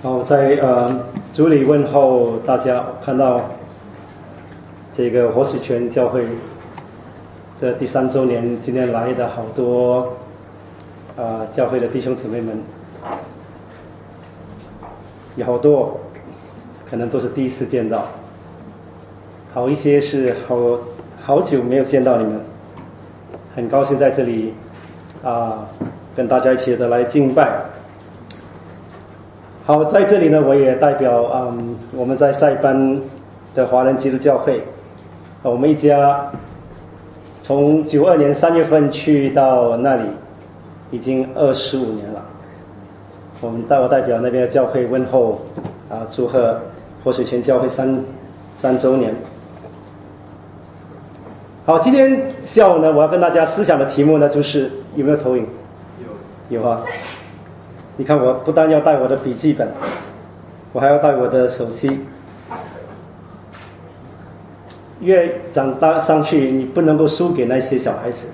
好，在主里问候大家，看到这个活水泉教会这第3周年，今天来的好多教会的弟兄姊妹们，有好多可能都是第一次见到，好一些是好久没有见到你们，很高兴在这里跟大家一起的来敬拜。好，在这里呢，我也代表我们在塞班的华人基督教会，我们一家从92年3月份去到那里，已经25年了。我代表那边的教会问候祝贺活水泉教会3周年。好，今天下午呢，我要跟大家思想的题目呢，就是有没有投影？有啊。你看，我不但要带我的笔记本，我还要带我的手机。越长大上去，你不能够输给那些小孩子。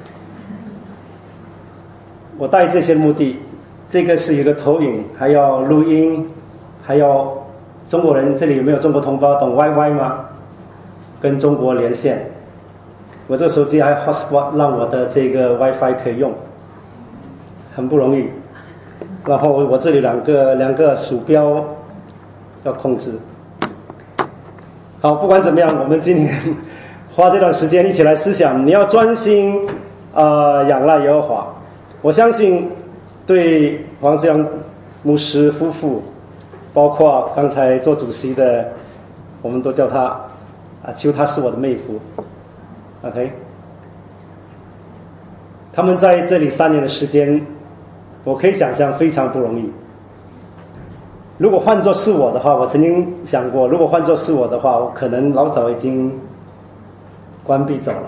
我带这些目的，这个是一个投影，还要录音，还要中国人，这里有没有中国同胞懂 YY 吗？跟中国连线。我这个手机还 hotspot 让我的这个 WiFi 可以用，很不容易。然后我这里两个鼠标要控制。好，不管怎么样，我们今天花这段时间一起来思想，你要专心仰赖耶和华。我相信对黄志阳牧师夫妇，包括刚才做主席的，我们都叫他求他是我的妹夫 OK， 他们在这里3年的时间，我可以想象非常不容易。如果换作是我的话，我曾经想过，如果换作是我的话，我可能老早已经关闭走了。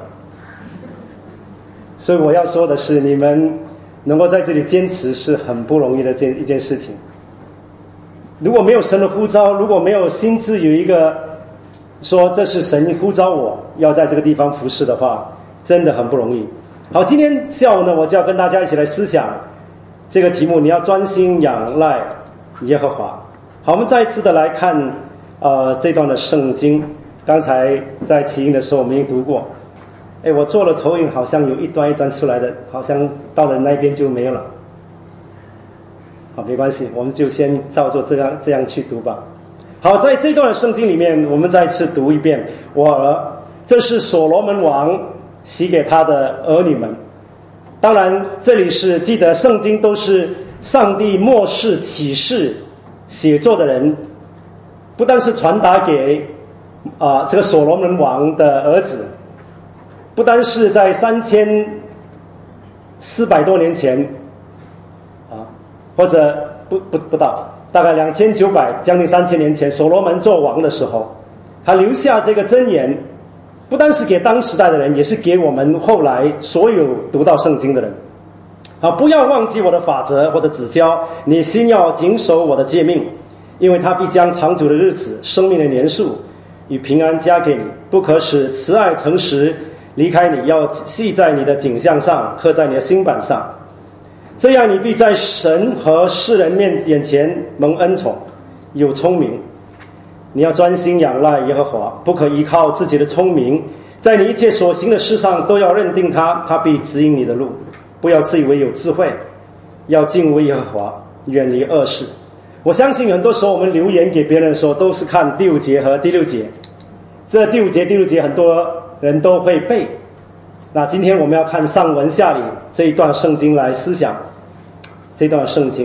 所以我要说的是，你们能够在这里坚持是很不容易的一件事情。如果没有神的呼召，如果没有心智有一个说这是神呼召我要在这个地方服侍的话，真的很不容易。好，今天下午呢，我就要跟大家一起来思想这个题目，你要专心仰赖耶和华。好，我们再一次的来看这段的圣经。刚才在起因的时候我们已经读过。我做了投影，好像有一段一段出来的，好像到了那边就没有了。好，没关系，我们就先照做这样去读吧。好，在这段的圣经里面，我们再次读一遍。这是所罗门王许给他的儿女们。当然这里是记得圣经都是上帝默示启示写作的人，不但是传达给这个所罗门王的儿子，不单是在3400多年前或者不到，大概2900将近3000年前，所罗门做王的时候，他留下这个箴言，不单是给当时代的人，也是给我们后来所有读到圣经的人。不要忘记我的法则或者指教，你心要谨守我的诫命，因为他必将长久的日子、生命的年数与平安加给你。不可使慈爱诚实离开你，要系在你的颈项上，刻在你的心板上。这样你必在神和世人眼前蒙恩宠，有聪明。你要专心仰赖耶和华，不可依靠自己的聪明，在你一切所行的事上都要认定他，他必指引你的路。不要自以为有智慧，要敬畏耶和华，远离恶事。我相信很多时候我们留言给别人的时候，都是看第5节和第6节。这第5节、第6节很多人都会背。那今天我们要看上文下理这一段圣经来思想这段圣经。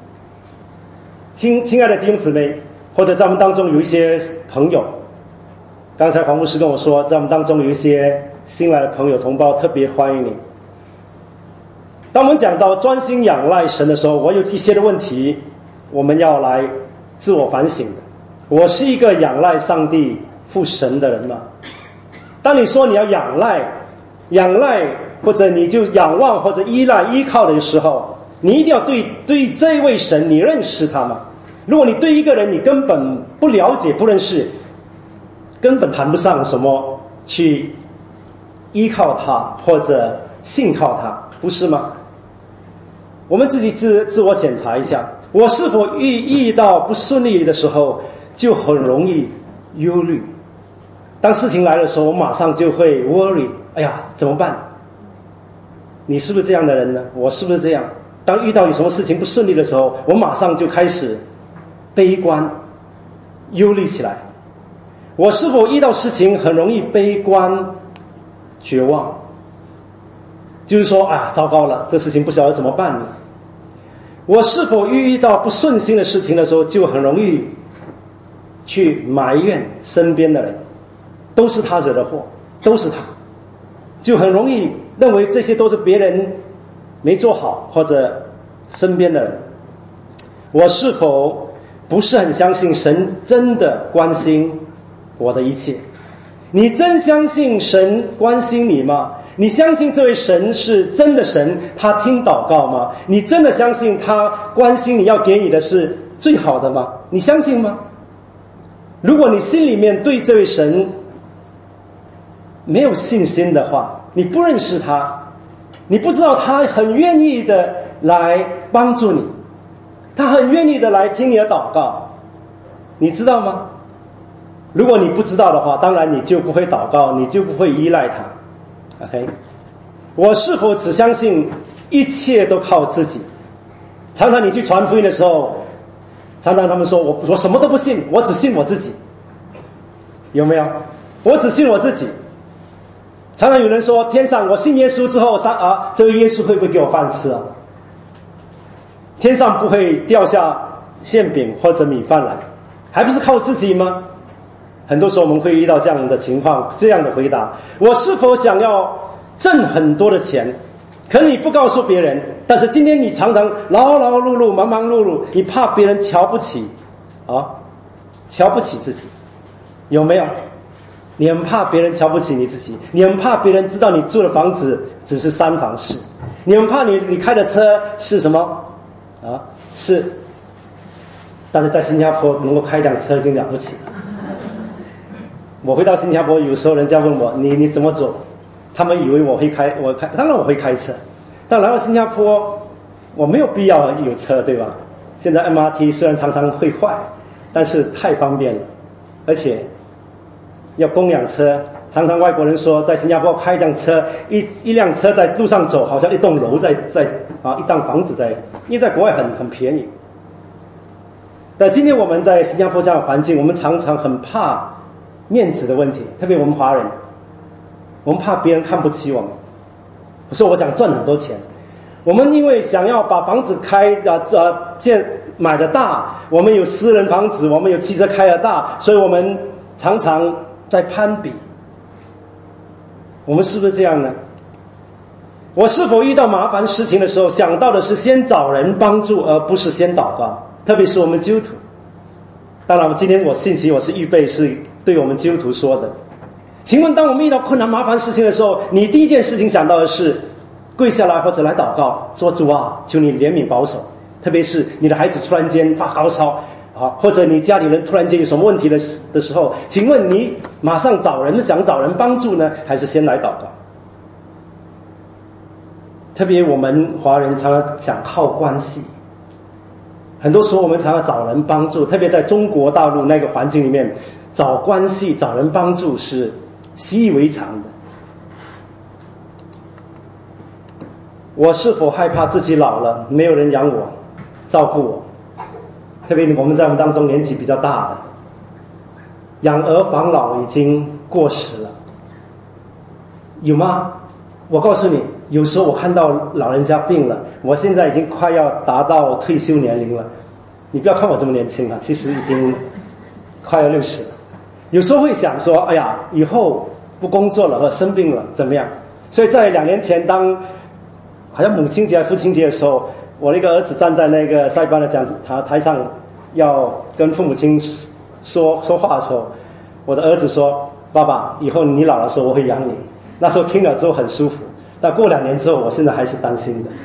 亲爱的弟兄姊妹，或者在我们当中有一些朋友，刚才黄牧师跟我说，在我们当中有一些新来的朋友同胞，特别欢迎你。当我们讲到专心仰赖神的时候，我有一些的问题我们要来自我反省的。我是一个仰赖上帝父神的人吗？当你说你要仰赖或者你就仰望或者依靠的时候，你一定要对这位神你认识他吗？如果你对一个人你根本不了解不认识，根本谈不上什么去依靠他或者信靠他，不是吗？我们自己自我检查一下， 我是否遇到不顺利的时候，就很容易忧虑。当事情来的时候，我马上就会 worry， 哎呀，怎么办？你是不是这样的人呢？我是不是这样？当遇到有什么事情不顺利的时候，我马上就开始悲观、忧虑起来。我是否遇到事情很容易悲观、绝望？就是说啊，糟糕了，这事情不晓得怎么办了。我是否遇到不顺心的事情的时候，就很容易去埋怨身边的人，都是他惹的祸，都是他，就很容易认为这些都是别人没做好，或者身边的人。我是否不是很相信神真的关心我的一切？你真相信神关心你吗？你相信这位神是真的神，他听祷告吗？你真的相信他关心你要给你的是最好的吗？你相信吗？如果你心里面对这位神没有信心的话，你不认识他，你不知道他很愿意的来帮助你，他很愿意的来听你的祷告，你知道吗？如果你不知道的话，当然你就不会祷告，你就不会依赖他。OK， 我是否只相信一切都靠自己？常常你去传福音的时候，常常他们说我什么都不信，我只信我自己，有没有？我只信我自己。常常有人说，天上我信耶稣之后，这位耶稣会不会给我饭吃啊？天上不会掉下馅饼或者米饭来，还不是靠自己吗？很多时候我们会遇到这样的情况，这样的回答：我是否想要挣很多的钱？可你不告诉别人，但是今天你常常劳劳碌碌、忙忙碌碌，你怕别人瞧不起瞧不起自己，有没有？你很怕别人瞧不起你自己，你很怕别人知道你住的房子只是3房式，你很怕你开的车是什么是，但是在新加坡能够开一辆车已经了不起了。我回到新加坡，有时候人家问我你怎么走，他们以为我开，当然我会开车，但来到新加坡我没有必要有车，对吧？现在 MRT 虽然常常会坏，但是太方便了，而且要供养车，常常外国人说在新加坡开一辆车，一辆车在路上走，好像一栋楼在一栋房子在，因为在国外很便宜。但今天我们在新加坡这样的环境，我们常常很怕面子的问题，特别我们华人，我们怕别人看不起我们。我说我想赚很多钱，我们因为想要把房子买得大，我们有私人房子，我们有汽车开得大，所以我们常常在攀比。我们是不是这样呢？我是否遇到麻烦事情的时候，想到的是先找人帮助，而不是先祷告？特别是我们基督徒。当然今天信息我是预备是对我们基督徒说的。请问当我们遇到困难麻烦事情的时候，你第一件事情想到的是跪下来或者来祷告，说主啊，求你怜悯保守。特别是你的孩子突然间发高烧或者你家里人突然间有什么问题的时候，请问你马上想找人帮助呢，还是先来祷告？特别我们华人常常想靠关系，很多时候我们常常找人帮助，特别在中国大陆那个环境里面，找关系找人帮助是习以为常的。我是否害怕自己老了没有人养我照顾我？特别我们在我们当中年纪比较大的，养儿防老已经过时了，有吗？我告诉你，有时候我看到老人家病了，我现在已经快要达到退休年龄了，你不要看我这么年轻其实已经快要60了。有时候会想说，哎呀，以后不工作了或生病了怎么样？所以在2年前，当好像母亲节父亲节的时候，我那个儿子站在那个塞班的讲台上要跟父母亲说话的时候，我的儿子说，爸爸，以后你老的时候我会养你。那时候听了之后很舒服，但过2年之后，我现在还是担心的。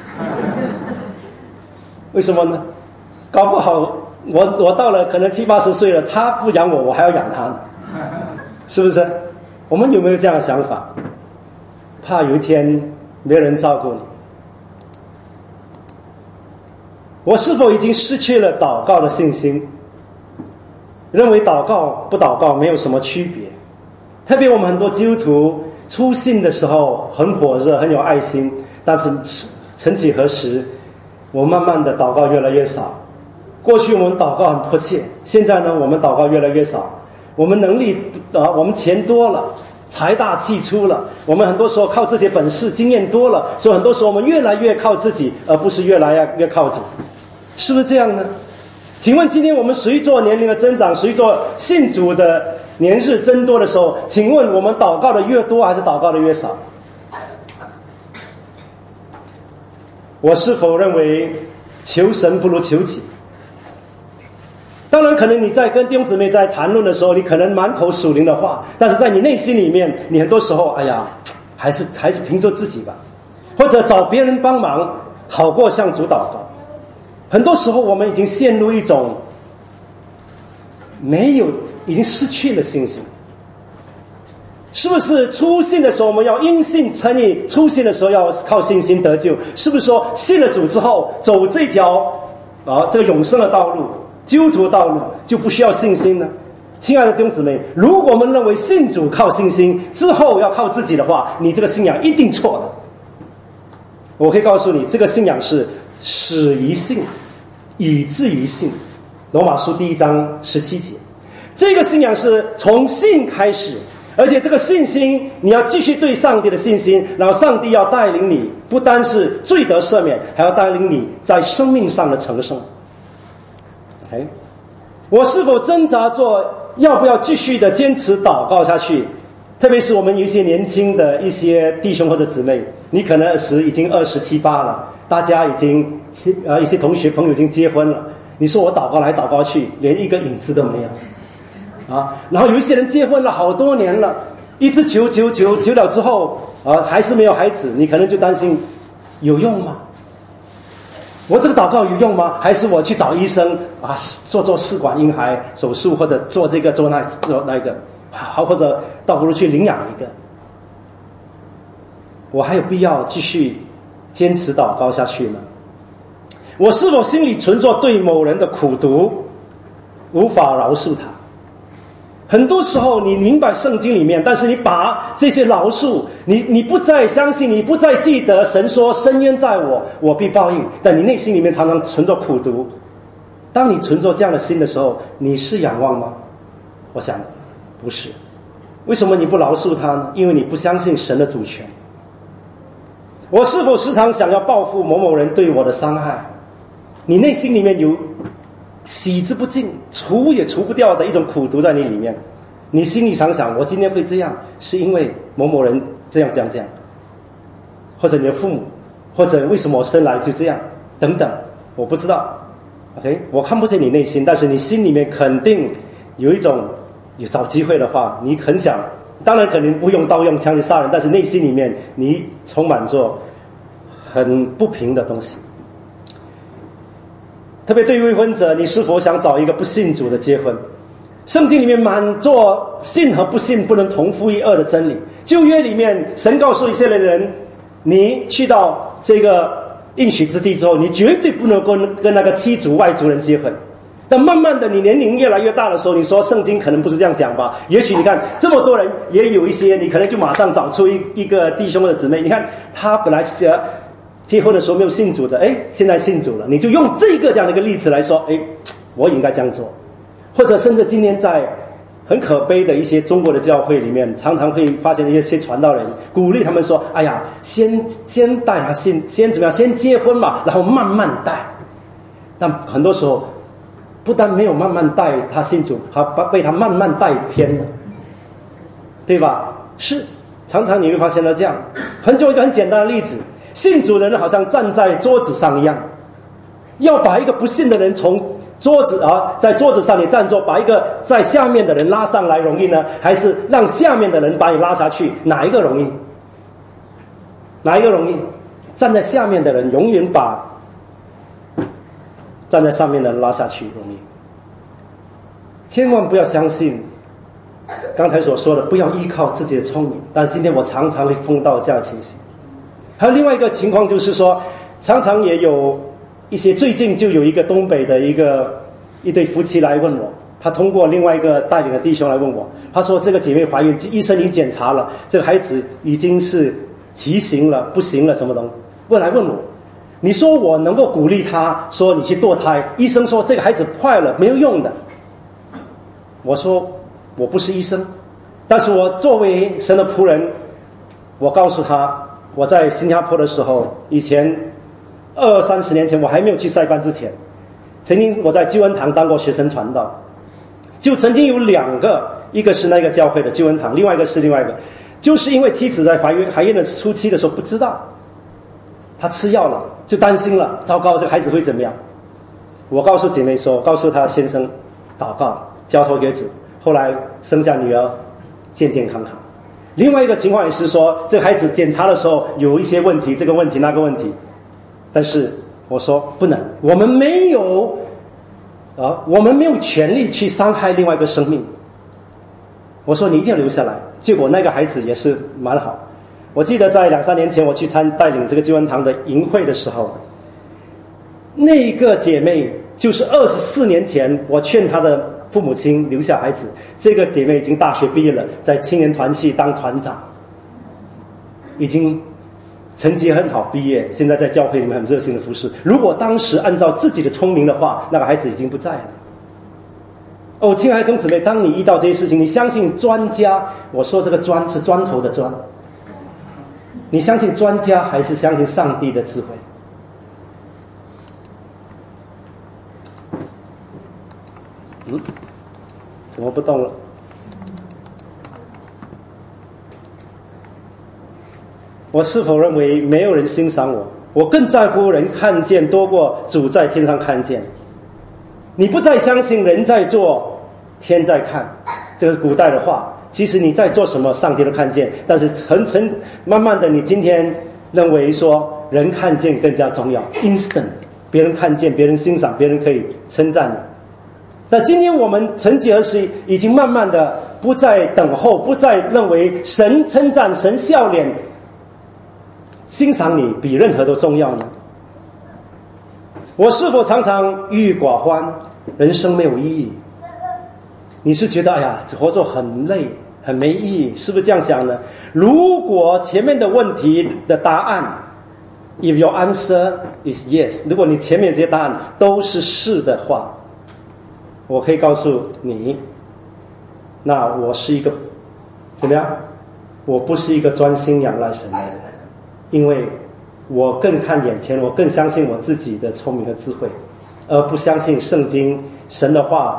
为什么呢？搞不好我到了可能70、80岁了，他不养我，我还要养他呢，是不是？我们有没有这样的想法？怕有一天没人照顾你。 我是否已经失去了祷告的信心？认为祷告不祷告没有什么区别。特别我们很多基督徒初信的时候很火热，很有爱心，但是曾几何时，我慢慢的祷告越来越少。过去我们祷告很迫切，现在呢，我们祷告越来越少。我们能力我们钱多了，财大气粗了，我们很多时候靠自己本事经验多了，所以很多时候我们越来越靠自己，而不是越来越靠主，是不是这样呢？请问今天我们随着年龄的增长，随着信主的年日增多的时候，请问我们祷告的越多还是祷告的越少？我是否认为求神不如求己？当然可能你在跟弟兄姊妹在谈论的时候，你可能满口属灵的话，但是在你内心里面，你很多时候还是凭着自己吧，或者找别人帮忙好过向主祷告。很多时候我们已经陷入一种已经失去了信心。是不是初信的时候我们要因信称义，初信的时候要靠信心得救？是不是说信了主之后走这条这个永生的道路，基督徒的道路就不需要信心呢？亲爱的弟兄姊妹，如果我们认为信主靠信心之后要靠自己的话，你这个信仰一定错的。我可以告诉你，这个信仰是始于信，以至于信。罗马书1章17节，这个信仰是从信开始，而且这个信心你要继续对上帝的信心，然后上帝要带领你，不单是罪得赦免，还要带领你在生命上的成圣。OK， 我是否挣扎做要不要继续的坚持祷告下去？特别是我们有一些年轻的一些弟兄或者姊妹，你可能已经27、28了，大家已经一些同学朋友已经结婚了，你说我祷告来祷告去，连一个影子都没有然后有一些人结婚了好多年了，一直求了之后还是没有孩子，你可能就担心有用吗？我这个祷告有用吗？还是我去找医生做试管婴孩手术，或者做这个做那个，好，或者倒不如去领养一个。我还有必要继续坚持祷告下去吗？我是否心里存着对某人的苦毒，无法饶恕他？很多时候你明白圣经里面，但是你把这些饶恕，你不再相信，你不再记得神说深渊在我，我必报应，但你内心里面常常存着苦毒。当你存着这样的心的时候，你是仰望吗？我想不是。为什么你不饶恕他呢？因为你不相信神的主权。我是否时常想要报复某某人对我的伤害？你内心里面有洗之不尽，除也除不掉的一种苦毒在你里面。你心里想想，我今天会这样是因为某某人这样，或者你的父母，或者为什么我生来就这样等等，我不知道。 OK， 我看不见你内心，但是你心里面肯定有一种，有找机会的话你很想，当然可能不用刀用枪去杀人，但是内心里面你充满着很不平的东西。特别对于未婚者，你是否想找一个不信主的结婚？圣经里面满座信和不信不能同负一二的真理。旧约里面神告诉以色列人，你去到这个应许之地之后，你绝对不能跟那个七族外族人结婚。但慢慢的你年龄越来越大的时候，你说圣经可能不是这样讲吧，也许你看这么多人，也有一些你可能就马上找出一个弟兄或者姊妹，你看他本来是结婚的时候没有信主的，现在信主了，你就用这样的一个例子来说，我应该这样做。或者甚至今天在很可悲的一些中国的教会里面，常常会发现一些传道人鼓励他们说，哎呀，先带他信，先怎么样，先结婚嘛，然后慢慢带。但很多时候不但没有慢慢带他信主，还被他慢慢带偏了，对吧？是，常常你会发现到这样。就一个很简单的例子，信主的人好像站在桌子上一样，要把一个不信的人从桌子在桌子上你站着，把一个在下面的人拉上来容易呢，还是让下面的人把你拉下去？哪一个容易？哪一个容易？站在下面的人永远把站在上面的人拉下去容易。千万不要相信刚才所说的，不要依靠自己的聪明。但今天我常常会碰到这样的情形。还有另外一个情况就是说，常常也有最近就有一个东北的一对夫妻来问我，他通过另外一个带领的弟兄来问我，他说这个姐妹怀孕，医生已经检查了，这个孩子已经是畸形了，不行了，什么东西？问我，你说我能够鼓励他说你去堕胎，医生说这个孩子坏了，没有用的。我说我不是医生，但是我作为神的仆人，我告诉他，我在新加坡的时候，以前20-30年前，我还没有去塞班之前，曾经我在救恩堂当过学生传道，就曾经有2个，一个是那个教会的救恩堂，另外一个是另外一个，就是因为妻子在怀孕的初期的时候不知道，她吃药了，就担心了，糟糕，这个孩子会怎么样？我告诉姐妹说，告诉她先生祷告，交托给主，后来生下女儿，健健康康。另外一个情况也是说，这个孩子检查的时候有一些问题，这个问题那个问题，但是我说不能，我们没有权利去伤害另外一个生命。我说你一定要留下来。结果那个孩子也是蛮好。我记得在2-3年前我去带领这个救恩堂的营会的时候，那个姐妹就是24年前我劝她的父母亲留下孩子，这个姐妹已经大学毕业了，在青年团契当团长，已经成绩很好，毕业，现在在教会里面很热心的服侍。如果当时按照自己的聪明的话，那个孩子已经不在了。亲爱的弟兄姊妹，当你遇到这些事情，你相信专家，我说这个砖是砖头的砖，你相信专家还是相信上帝的智慧？怎么不动了？我是否认为没有人欣赏我？我更在乎人看见多过主在天上看见。你不再相信人在做，天在看，这个古代的话，其实你在做什么，上帝都看见。但是慢慢的，你今天认为说人看见更加重要 ，instant， 别人看见，别人欣赏，别人可以称赞你。那今天我们曾几何时已经慢慢的不再等候，不再认为神称赞、神笑脸、欣赏你比任何都重要呢？我是否常常郁郁寡欢，人生没有意义？你是觉得哎呀，活着很累，很没意义，是不是这样想呢？如果前面的问题的答案 ，if your answer is yes， 如果你前面这些答案都是是的话，我可以告诉你，那我是一个怎么样？我不是一个专心仰赖神的人，因为我更看眼前，我更相信我自己的聪明和智慧，而不相信圣经神的话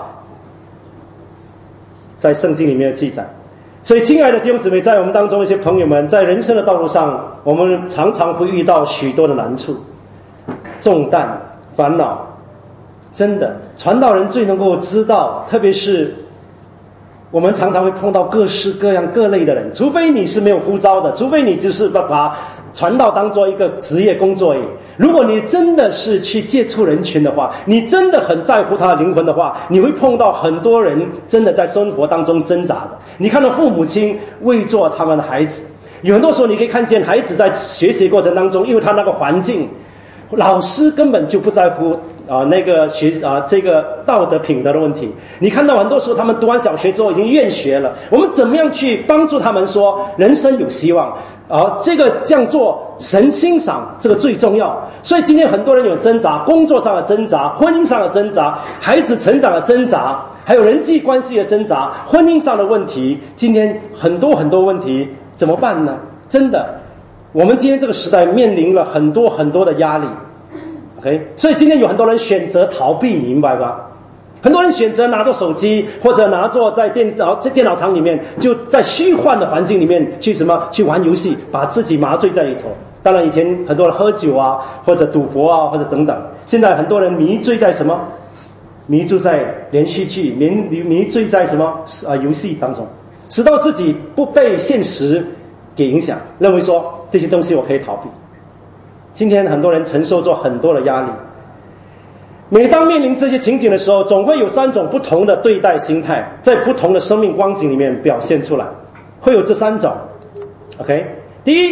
在圣经里面的记载。所以亲爱的弟兄姊妹，在我们当中一些朋友们，在人生的道路上，我们常常会遇到许多的难处、重担、烦恼。真的，传道人最能够知道，特别是我们常常会碰到各式各样各类的人，除非你是没有呼召的，除非你就是把传道当做一个职业工作而已。如果你真的是去接触人群的话，你真的很在乎他的灵魂的话，你会碰到很多人真的在生活当中挣扎的。你看到父母亲为做他们的孩子，有很多时候你可以看见孩子在学习过程当中，因为他那个环境，老师根本就不在乎这个道德品德的问题。你看到很多时候他们读完小学之后已经厌学了，我们怎么样去帮助他们说人生有希望？这样做神欣赏，这个最重要。所以今天很多人有挣扎，工作上的挣扎，婚姻上的挣扎，孩子成长的挣扎，还有人际关系的挣扎，婚姻上的问题，今天很多很多问题怎么办呢？真的，我们今天这个时代面临了很多很多的压力。OK， 所以今天有很多人选择逃避，你明白吧？很多人选择拿着手机，或者拿着在电脑场里面，就在虚幻的环境里面去玩游戏，把自己麻醉在里头。当然，以前很多人喝酒啊，或者赌博啊，或者等等。现在很多人迷醉在什么？迷醉在连续剧，迷醉在什么游戏当中，使到自己不被现实给影响，认为说这些东西我可以逃避。今天很多人承受着很多的压力，每当面临这些情景的时候，总会有3种不同的对待心态，在不同的生命光景里面表现出来，会有这3种。OK， 第一，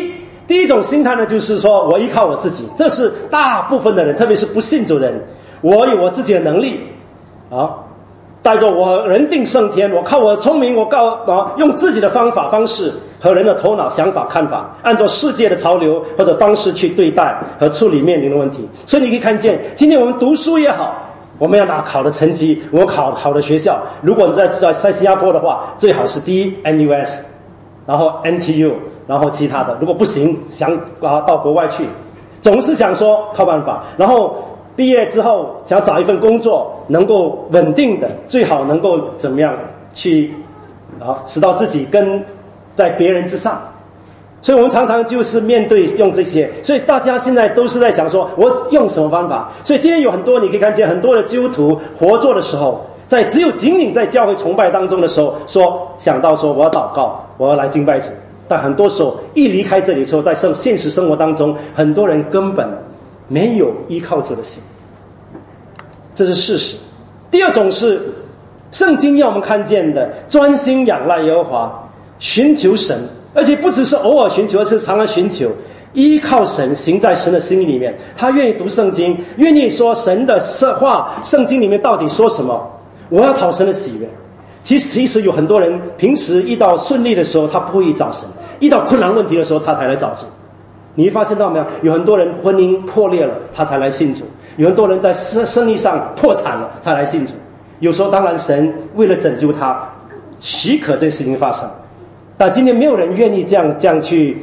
第一种心态呢，就是说我依靠我自己，这是大部分的人，特别是不信主人，我有我自己的能力啊，带着我人定胜天，我靠我的聪明，用自己的方式和人的头脑、想法、看法，按照世界的潮流或者方式去对待和处理面临的问题。所以你可以看见，今天我们读书也好，我们要拿好的成绩，我们考好的学校。如果你在新加坡的话，最好是第一 NUS， 然后 NTU， 然后其他的。如果不行，想到国外去，总是想说靠办法。然后毕业之后想找一份工作，能够稳定的，最好能够怎么样去使到自己跟在别人之上。所以我们常常就是面对用这些，所以大家现在都是在想说我用什么方法。所以今天有很多你可以看见很多的基督徒活着的时候，在只有仅仅在教会崇拜当中的时候，想到说我要祷告，我要来敬拜主。但很多时候一离开这里之后，在现实生活当中，很多人根本没有依靠主的心，这是事实。第二种是圣经要我们看见的，专心仰赖耶和华，寻求神，而且不只是偶尔寻求，而是常常寻求，依靠神，行在神的心意里面。他愿意读圣经，愿意说神的话，圣经里面到底说什么，我要讨神的喜悦。其实有很多人平时遇到顺利的时候他不会找神，遇到困难问题的时候他才来找主。你会发现到没有，有很多人婚姻破裂了他才来信主，有很多人在生意上破产了才来信主。有时候当然神为了拯救他许可这个事情发生，但今天没有人愿意这样去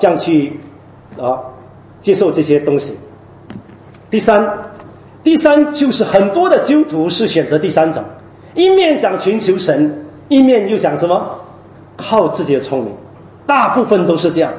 接受这些东西。第三就是很多的基督徒是选择第三种，一面想寻求神，一面又想什么靠自己的聪明，大部分都是这样。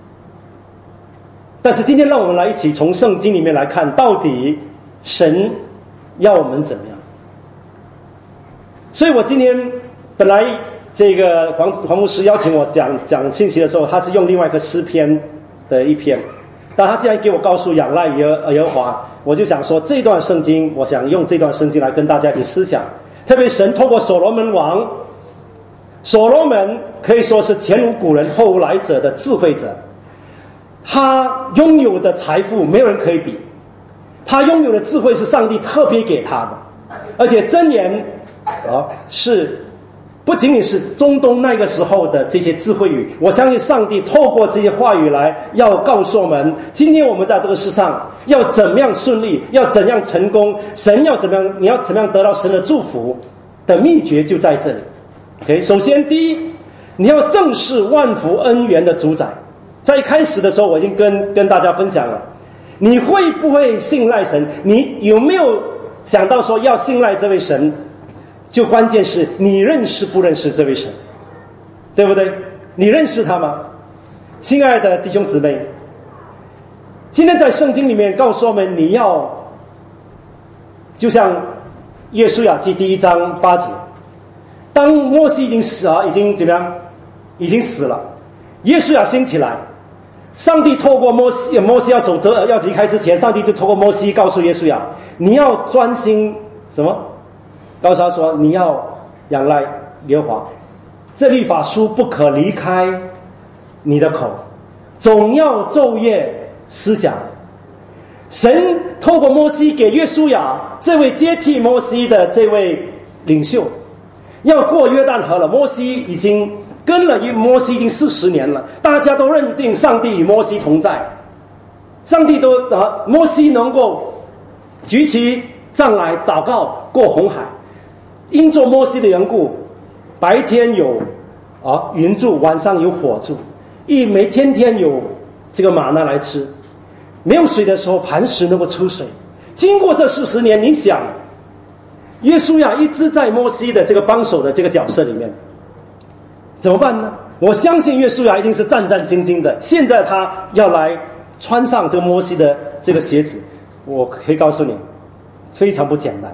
但是今天让我们来一起从圣经里面来看，到底神要我们怎么样。所以我今天本来这个黄牧师邀请我讲信息的时候，他是用另外一个诗篇的一篇，但他既然给我告诉仰赖耶和华，我就想说这段圣经，我想用这段圣经来跟大家一起思想。特别神透过所罗门王，所罗门可以说是前无古人后无来者的智慧者，他拥有的财富没有人可以比，他拥有的智慧是上帝特别给他的，而且箴言是不仅仅是中东那个时候的这些智慧语，我相信上帝透过这些话语来要告诉我们，今天我们在这个世上要怎么样顺利，要怎样成功，神要怎么样，你要怎么样得到神的祝福的秘诀就在这里。OK， 首先第一，你要正视万福恩源的主宰。在一开始的时候我已经跟大家分享了，你会不会信赖神，你有没有想到说要信赖这位神，就关键是你认识不认识这位神，对不对？你认识他吗？亲爱的弟兄姊妹，今天在圣经里面告诉我们，你要就像约书亚记第1章8节，当摩西已经死了，已经怎么样？已经死了，约书亚兴起来，上帝透过摩西要离开之前，上帝就透过摩西告诉约书亚，你要专心什么？告诉他说，你要仰赖耶和华，这律法书不可离开你的口，总要昼夜思想。神透过摩西给约书亚这位接替摩西的这位领袖，要过约旦河了，摩西已经跟了摩西已经40年了，大家都认定上帝与摩西同在，上帝都摩西能够举起杖来祷告过红海，因做摩西的缘故，白天有云柱，晚上有火柱，每天天有这个玛纳来吃，没有水的时候磐石能够出水。经过这40年，你想约书亚一直在摩西的这个帮手的这个角色里面，怎么办呢？我相信约书亚一定是战战兢兢的，现在他要来穿上这个摩西的这个鞋子，我可以告诉你非常不简单。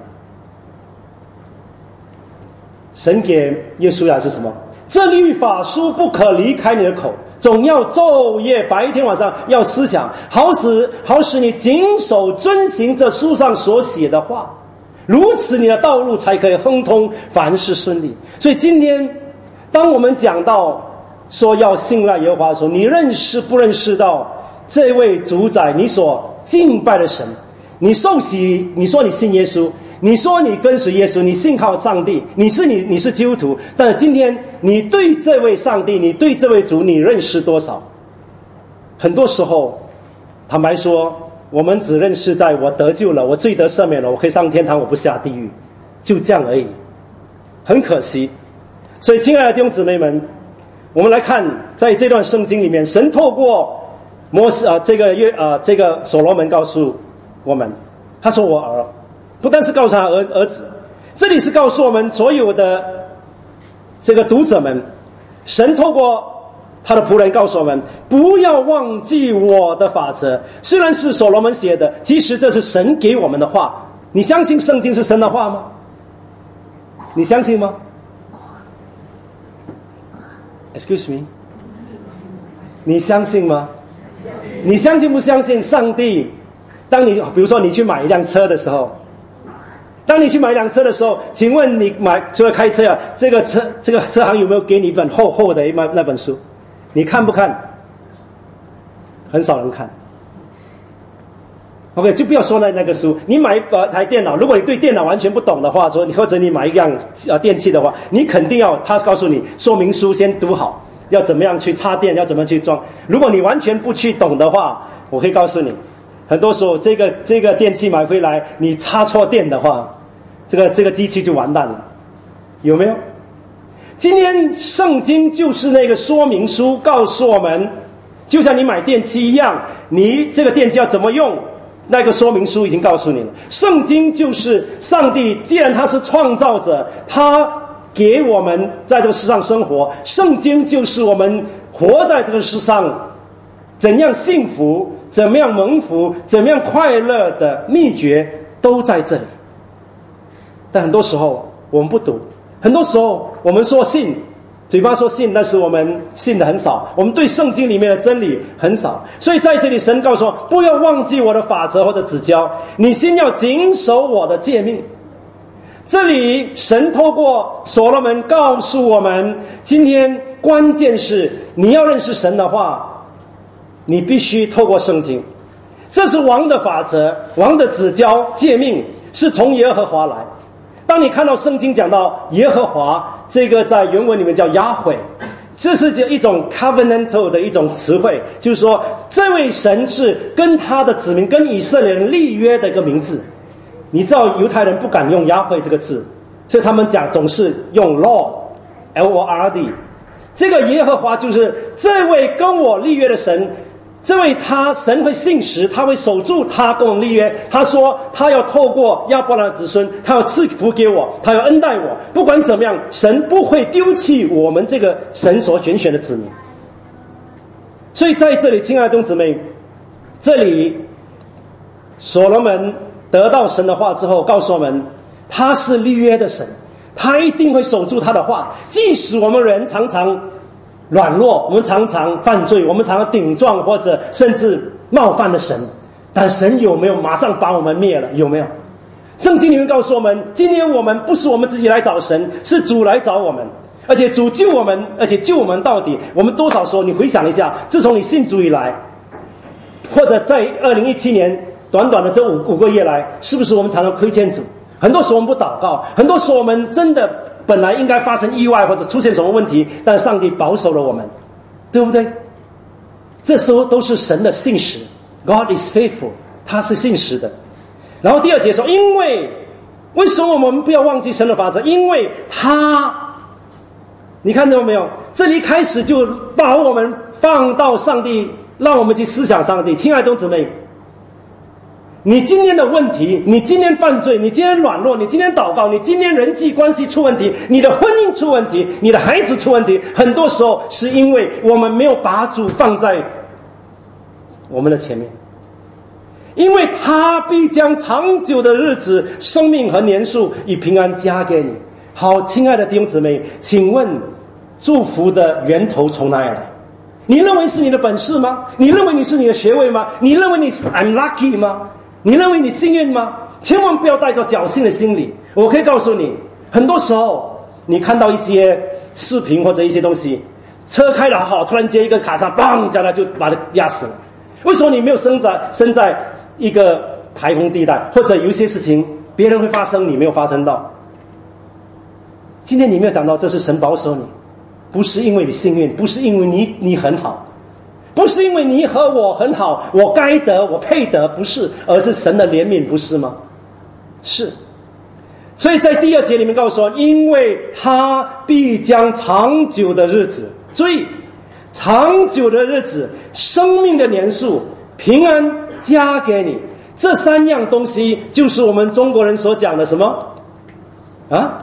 神给约书亚是什么？这律法书不可离开你的口，总要昼夜白天晚上要思想，好使你谨守遵行这书上所写的话，如此你的道路才可以亨通，凡事顺利。所以今天当我们讲到说要信赖耶和华的时候，你认识不认识到这位主宰你所敬拜的神？你受洗，你说你信耶稣，你说你跟随耶稣，你信靠上帝，你是基督徒，但是今天你对这位上帝，你对这位主，你认识多少？很多时候坦白说，我们只认识在我得救了，我罪得赦免了，我可以上天堂，我不下地狱，就这样而已。很可惜。所以亲爱的弟兄姊妹们，我们来看在这段圣经里面，神透过这个所罗门告诉我们，他说我儿，不但是告诉他儿子，这里是告诉我们所有的这个读者们，神透过他的仆人告诉我们，不要忘记我的法则。虽然是所罗门写的，其实这是神给我们的话。你相信圣经是神的话吗？你相信吗？ Excuse me， 你相信吗？你相信不相信上帝？当你比如说你去买一辆车的时候，请问你除了开车啊，这个车行有没有给你一本厚厚的那本书？你看不看？很少人看。OK， 就不要说那个书。你买一台电脑，如果你对电脑完全不懂的话，或者你买一样电器的话，你肯定要他告诉你说明书先读好，要怎么样去插电，要怎么去装。如果你完全不去懂的话，我可以告诉你，很多时候这个电器买回来，你插错电的话，这个机器就完蛋了，有没有？今天圣经就是那个说明书，告诉我们，就像你买电器一样，你这个电器要怎么用，那个说明书已经告诉你了。圣经就是上帝，既然他是创造者，他给我们在这个世上生活，圣经就是我们活在这个世上怎样幸福，怎么样蒙福，怎么样快乐的秘诀都在这里。但很多时候我们不读，很多时候我们说信，嘴巴说信，但是我们信的很少，我们对圣经里面的真理很少。所以在这里神告诉我，不要忘记我的法则或者指教，你先要谨守我的诫命。这里神透过所罗门告诉我们，今天关键是你要认识神的话，你必须透过圣经。这是王的法则，王的指教诫命是从耶和华来。当你看到圣经讲到耶和华，这个在原文里面叫雅慧，这是一种 covenantal 的一种词汇，就是说这位神是跟他的子民，跟以色列人立约的一个名字。你知道犹太人不敢用雅慧这个字，所以他们总是用 Lord L-O-R-D。 这个耶和华就是这位跟我立约的神，这位神会信实，他会守住他跟我立约。他说他要透过亚伯拉罕的子孙，他要赐福给我，他要恩待我。不管怎么样，神不会丢弃我们这个神所选的子民。所以在这里，亲爱的弟兄姊妹，这里所罗门得到神的话之后，告诉我们他是立约的神，他一定会守住他的话。即使我们人常常软弱，我们常常犯罪，我们常常顶撞或者甚至冒犯了神，但神有没有马上把我们灭了？有没有？圣经里面告诉我们，今天我们不是我们自己来找神，是主来找我们，而且主救我们，而且救我们到底。我们多少说，你回想一下，自从你信主以来，或者在2017年短短的这五个月来，是不是我们常常亏欠主？很多时候我们不祷告，很多时候我们真的本来应该发生意外或者出现什么问题，但上帝保守了我们，对不对？这时候都是神的信实， God is faithful， 他是信实的。然后第二节说，为什么我们不要忘记神的法则？因为他，你看到没有？这里开始就把我们放到上帝，让我们去思想上帝。亲爱的弟兄姊妹，你今天的问题，你今天犯罪，你今天软弱，你今天祷告，你今天人际关系出问题，你的婚姻出问题，你的孩子出问题，很多时候是因为我们没有把主放在我们的前面。因为他必将长久的日子、生命和年数与平安加给你。好，亲爱的弟兄姊妹，请问祝福的源头从哪里来？你认为是你的本事吗？你认为你是你的学位吗？你认为你是 I'm lucky 吗？你认为你幸运吗？千万不要带着侥幸的心理。我可以告诉你，很多时候你看到一些视频或者一些东西， 车开得好好，突然接一个卡车，砰，下来就把他压死了。为什么你没有生在一个台风地带，或者有一些事情别人会发生，你没有发生到？今天你没有想到，这是神保守你，不是因为你幸运，不是因为你很好，不是因为你和我很好，我该得，我配得，不是，而是神的怜悯，不是吗？是。所以在第2节里面告诉说，因为他必将长久的日子，注意，长久的日子，生命的年数，平安加给你。这3样东西就是我们中国人所讲的什么啊？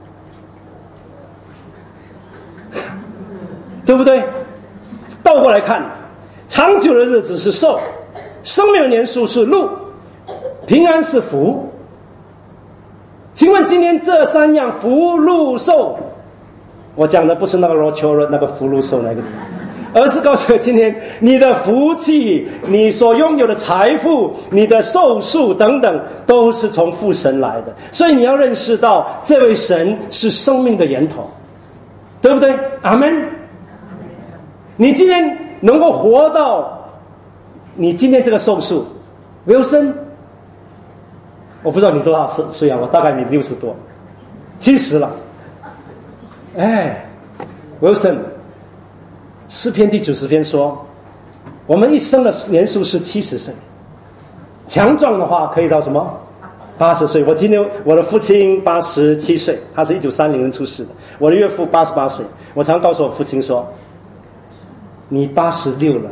对不对？倒过来看，长久的日子是寿，生命的年数是禄，平安是福。请问今天这3样福禄寿，我讲的不是那个罗秋那个福禄寿那个，而是告诉我今天你的福气，你所拥有的财富，你的寿数等等，都是从父神来的。所以你要认识到这位神是生命的源头，对不对？阿们。你今天能够活到你今天这个寿数，Wilson，我不知道你多少岁啊，我大概你60多70了。Wilson， 诗篇第90篇说，我们一生的年数是70岁，强壮的话可以到什么80岁。我今天我的父亲87岁，他是1930年出世的，我的岳父88岁。我常告诉我父亲说，你86了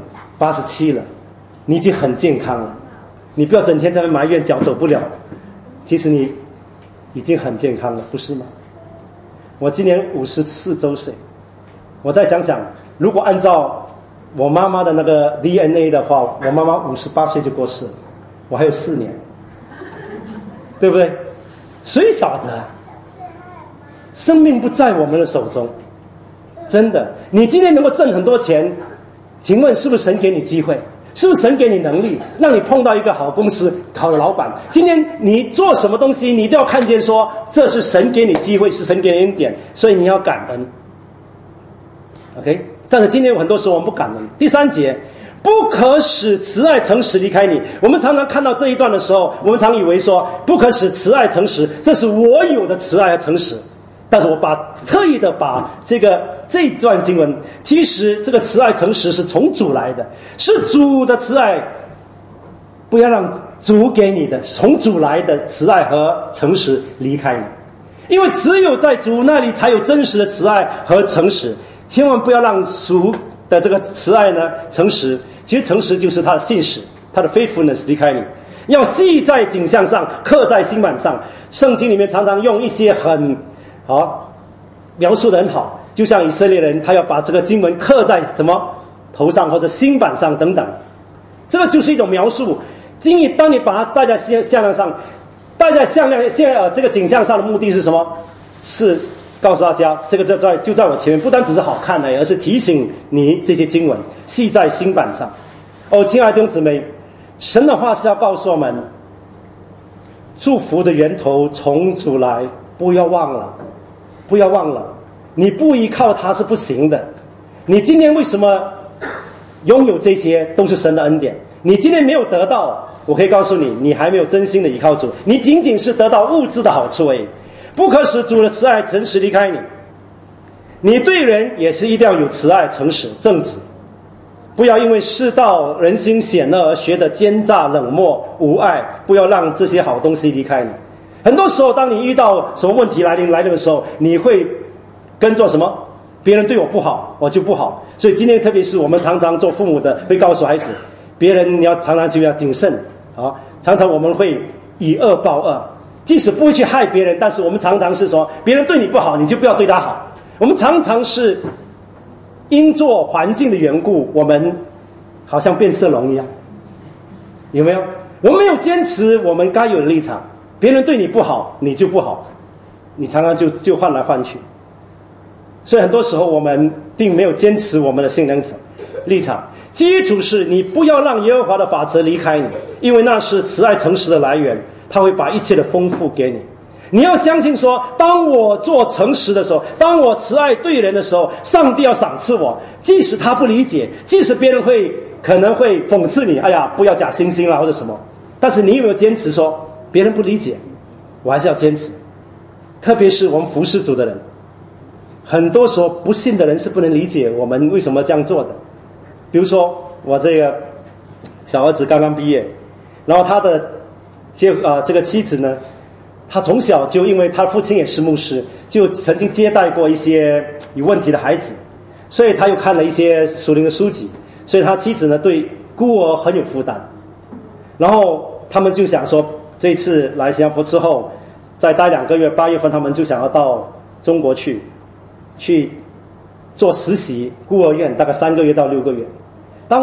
87了，你已经很健康了，你不要整天在那埋怨脚走不了，其实你已经很健康了，不是吗？我今年54周岁，我再想想，如果按照我妈妈的那个 DNA 的话，我妈妈58岁就过世了，我还有4年，对不对？谁晓得？生命不在我们的手中，真的。你今天能够挣很多钱，请问是不是神给你机会？是不是神给你能力，让你碰到一个好公司、好的老板？今天你做什么东西，你一定要看见说，这是神给你机会，是神给你恩典，所以你要感恩。OK， 但是今天有很多时候我们不感恩。第3节，不可使慈爱诚实离开你。我们常常看到这一段的时候，我们常以为说，不可使慈爱诚实，这是我有的慈爱和诚实。但是我特意的把这段经文，其实这个慈爱诚实是从主来的，是主的慈爱，不要让主给你的从主来的慈爱和诚实离开你，因为只有在主那里才有真实的慈爱和诚实。千万不要让主的这个慈爱呢，诚实，其实诚实就是他的信实，他的 faithfulness 离开你，要系在颈项上，刻在心板上。圣经里面常常用一些很好描述得很好，就像以色列人他要把这个经文刻在什么头上或者心板上等等，这个就是一种描述。当你把它戴在项链上，戴在这个颈项上的目的是什么？是告诉大家，这个就在我前面，不单只是好看而是提醒你这些经文系在心板上。亲爱的弟兄姊妹，神的话是要告诉我们，祝福的源头从主来，不要忘了，不要忘了，你不依靠他是不行的。你今天为什么拥有这些，都是神的恩典。你今天没有得到，我可以告诉你，你还没有真心的依靠主，你仅仅是得到物质的好处而已。不可使主的慈爱诚实离开你。你对人也是一定要有慈爱、诚实、正直，不要因为世道人心险恶而学得奸诈、冷漠、无爱，不要让这些好东西离开你。很多时候当你遇到什么问题来临的时候，你会跟做什么？别人对我不好，我就不好。所以今天特别是我们常常做父母的会告诉孩子，别人你要常常就要谨慎啊。常常我们会以恶报恶，即使不会去害别人，但是我们常常是说，别人对你不好，你就不要对他好。我们常常是因做环境的缘故，我们好像变色龙一样，有没有？我们没有坚持我们该有的立场，别人对你不好，你就不好，你常常就换来换去。所以很多时候我们并没有坚持我们的信仰立场。基础是你不要让耶和华的法则离开你，因为那是慈爱诚实的来源，他会把一切的丰富给你。 你要相信说，当我做诚实的时候，当我慈爱对人的时候，上帝要赏赐我，即使他不理解，即使别人可能会讽刺你，哎呀，不要假惺惺啦或者什么，但是你有没有坚持说，别人不理解，我还是要坚持？特别是我们服侍主的人，很多时候不信的人是不能理解我们为什么这样做的。比如说我这个小儿子刚刚毕业，然后他的这个妻子呢，他从小就因为他父亲也是牧师，就曾经接待过一些有问题的孩子，所以他又看了一些属灵的书籍，所以他妻子呢对孤儿很有负担。然后他们就想说，这一次来新加坡之后再待2个月，8月份他们就想要到中国去做实习，孤儿院大概3个月到6个月。当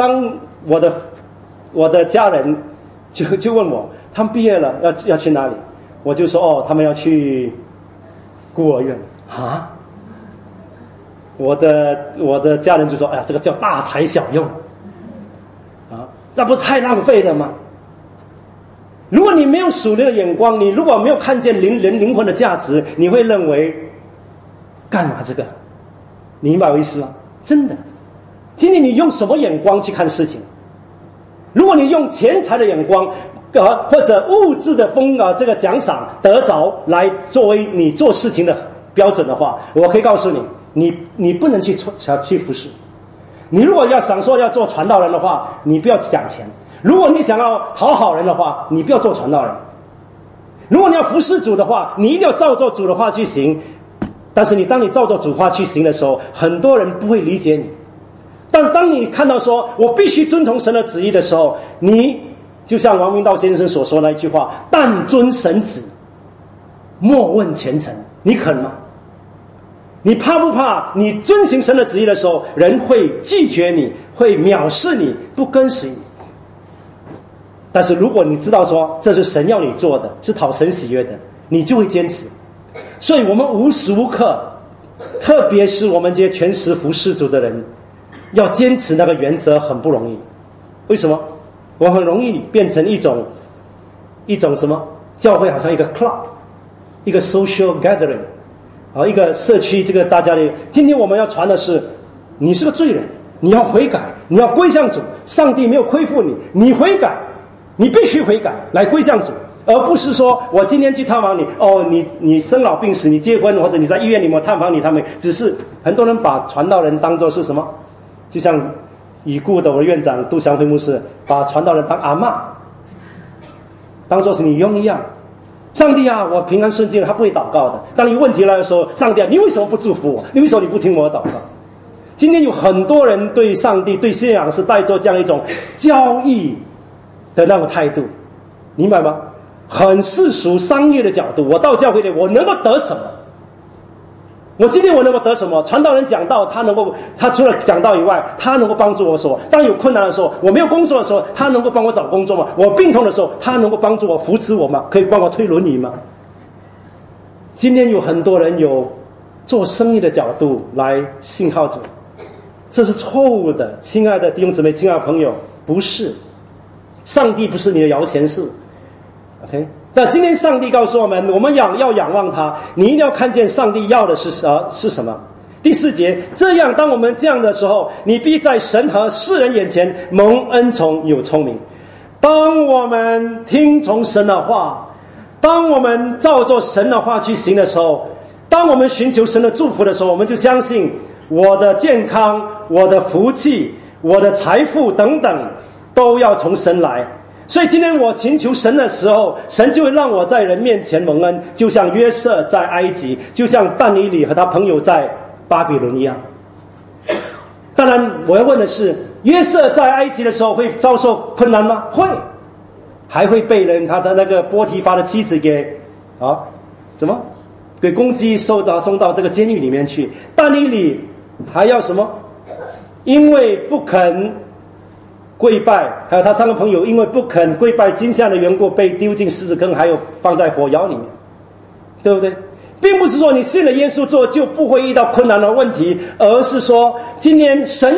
我的家人就问我，他们毕业了要去哪里？我就说他们要去孤儿院啊。我的家人就说，哎呀，这个叫大材小用啊，那不是太浪费了吗？如果你没有属灵的眼光，你如果没有看见人灵魂的价值，你会认为干嘛这个？你明白我意思吗？真的，今天你用什么眼光去看事情？如果你用钱财的眼光或者物质的这个奖赏得着来作为你做事情的标准的话，我可以告诉你，你不能去服侍。你如果要想说要做传道人的话，你不要讲钱；如果你想要讨好人的话，你不要做传道人；如果你要服侍主的话，你一定要照着主的话去行。但是当你照着主话去行的时候，很多人不会理解你。但是当你看到说我必须遵从神的旨意的时候，你就像王明道先生所说的那一句话，但遵神旨，莫问前程。你肯吗？你怕不怕你遵行神的旨意的时候，人会拒绝你，会藐视你，不跟随你？但是如果你知道说这是神要你做的，是讨神喜悦的，你就会坚持。所以我们无时无刻，特别是我们这些全时服侍主的人，要坚持那个原则很不容易。为什么？我很容易变成一种什么？教会好像一个 club， 一个 social gathering， 一个社区，这个大家的。今天我们要传的是，你是个罪人，你要悔改，你要归向主，上帝没有亏负你，你悔改，你必须悔改来归向主，而不是说我今天去探访你，你生老病死，你结婚或者你在医院里面探访他们，只是很多人把传道人当作是什么？就像已故的我的院长杜祥辉牧师把传道人当阿嬷，当作是女佣一样。上帝啊，我平安顺境，他不会祷告的。当有问题来的时候，上帝啊，你为什么不祝福我？你为什么你不听我的祷告？今天有很多人对上帝、对信仰是带着这样一种交易的那种态度，明白吗？很世俗商业的角度，我到教会里我能够得什么？我今天我能够得什么？传道人讲道，他除了讲道以外，他能够帮助我说，当有困难的时候，我没有工作的时候，他能够帮我找工作吗？我病痛的时候，他能够帮助我扶持我吗？可以帮我推轮椅吗？今天有很多人有做生意的角度来信靠主，这是错误的，亲爱的弟兄姊妹，亲爱的朋友，不是。上帝不是你的摇钱树 ，OK？ 那今天上帝告诉我们，我们要仰望他，你一定要看见上帝要的是什么。第4节，这样当我们这样的时候，你必在神和世人眼前蒙恩宠有聪明。当我们听从神的话，当我们照着神的话去行的时候，当我们寻求神的祝福的时候，我们就相信我的健康、我的福气、我的财富等等都要从神来。所以今天我寻求神的时候，神就会让我在人面前蒙恩，就像约瑟在埃及，就像但以理和他朋友在巴比伦一样。当然我要问的是，约瑟在埃及的时候会遭受困难吗？会，还会被他的那个波提乏的妻子给攻击，送到这个监狱里面去。但以理还要什么？因为不肯跪拜，还有他3个朋友因为不肯跪拜金像的缘故，被丢进狮子坑，还有放在火窑里面，对不对？并不是说你信了耶稣之后就不会遇到困难的问题，而是说今年神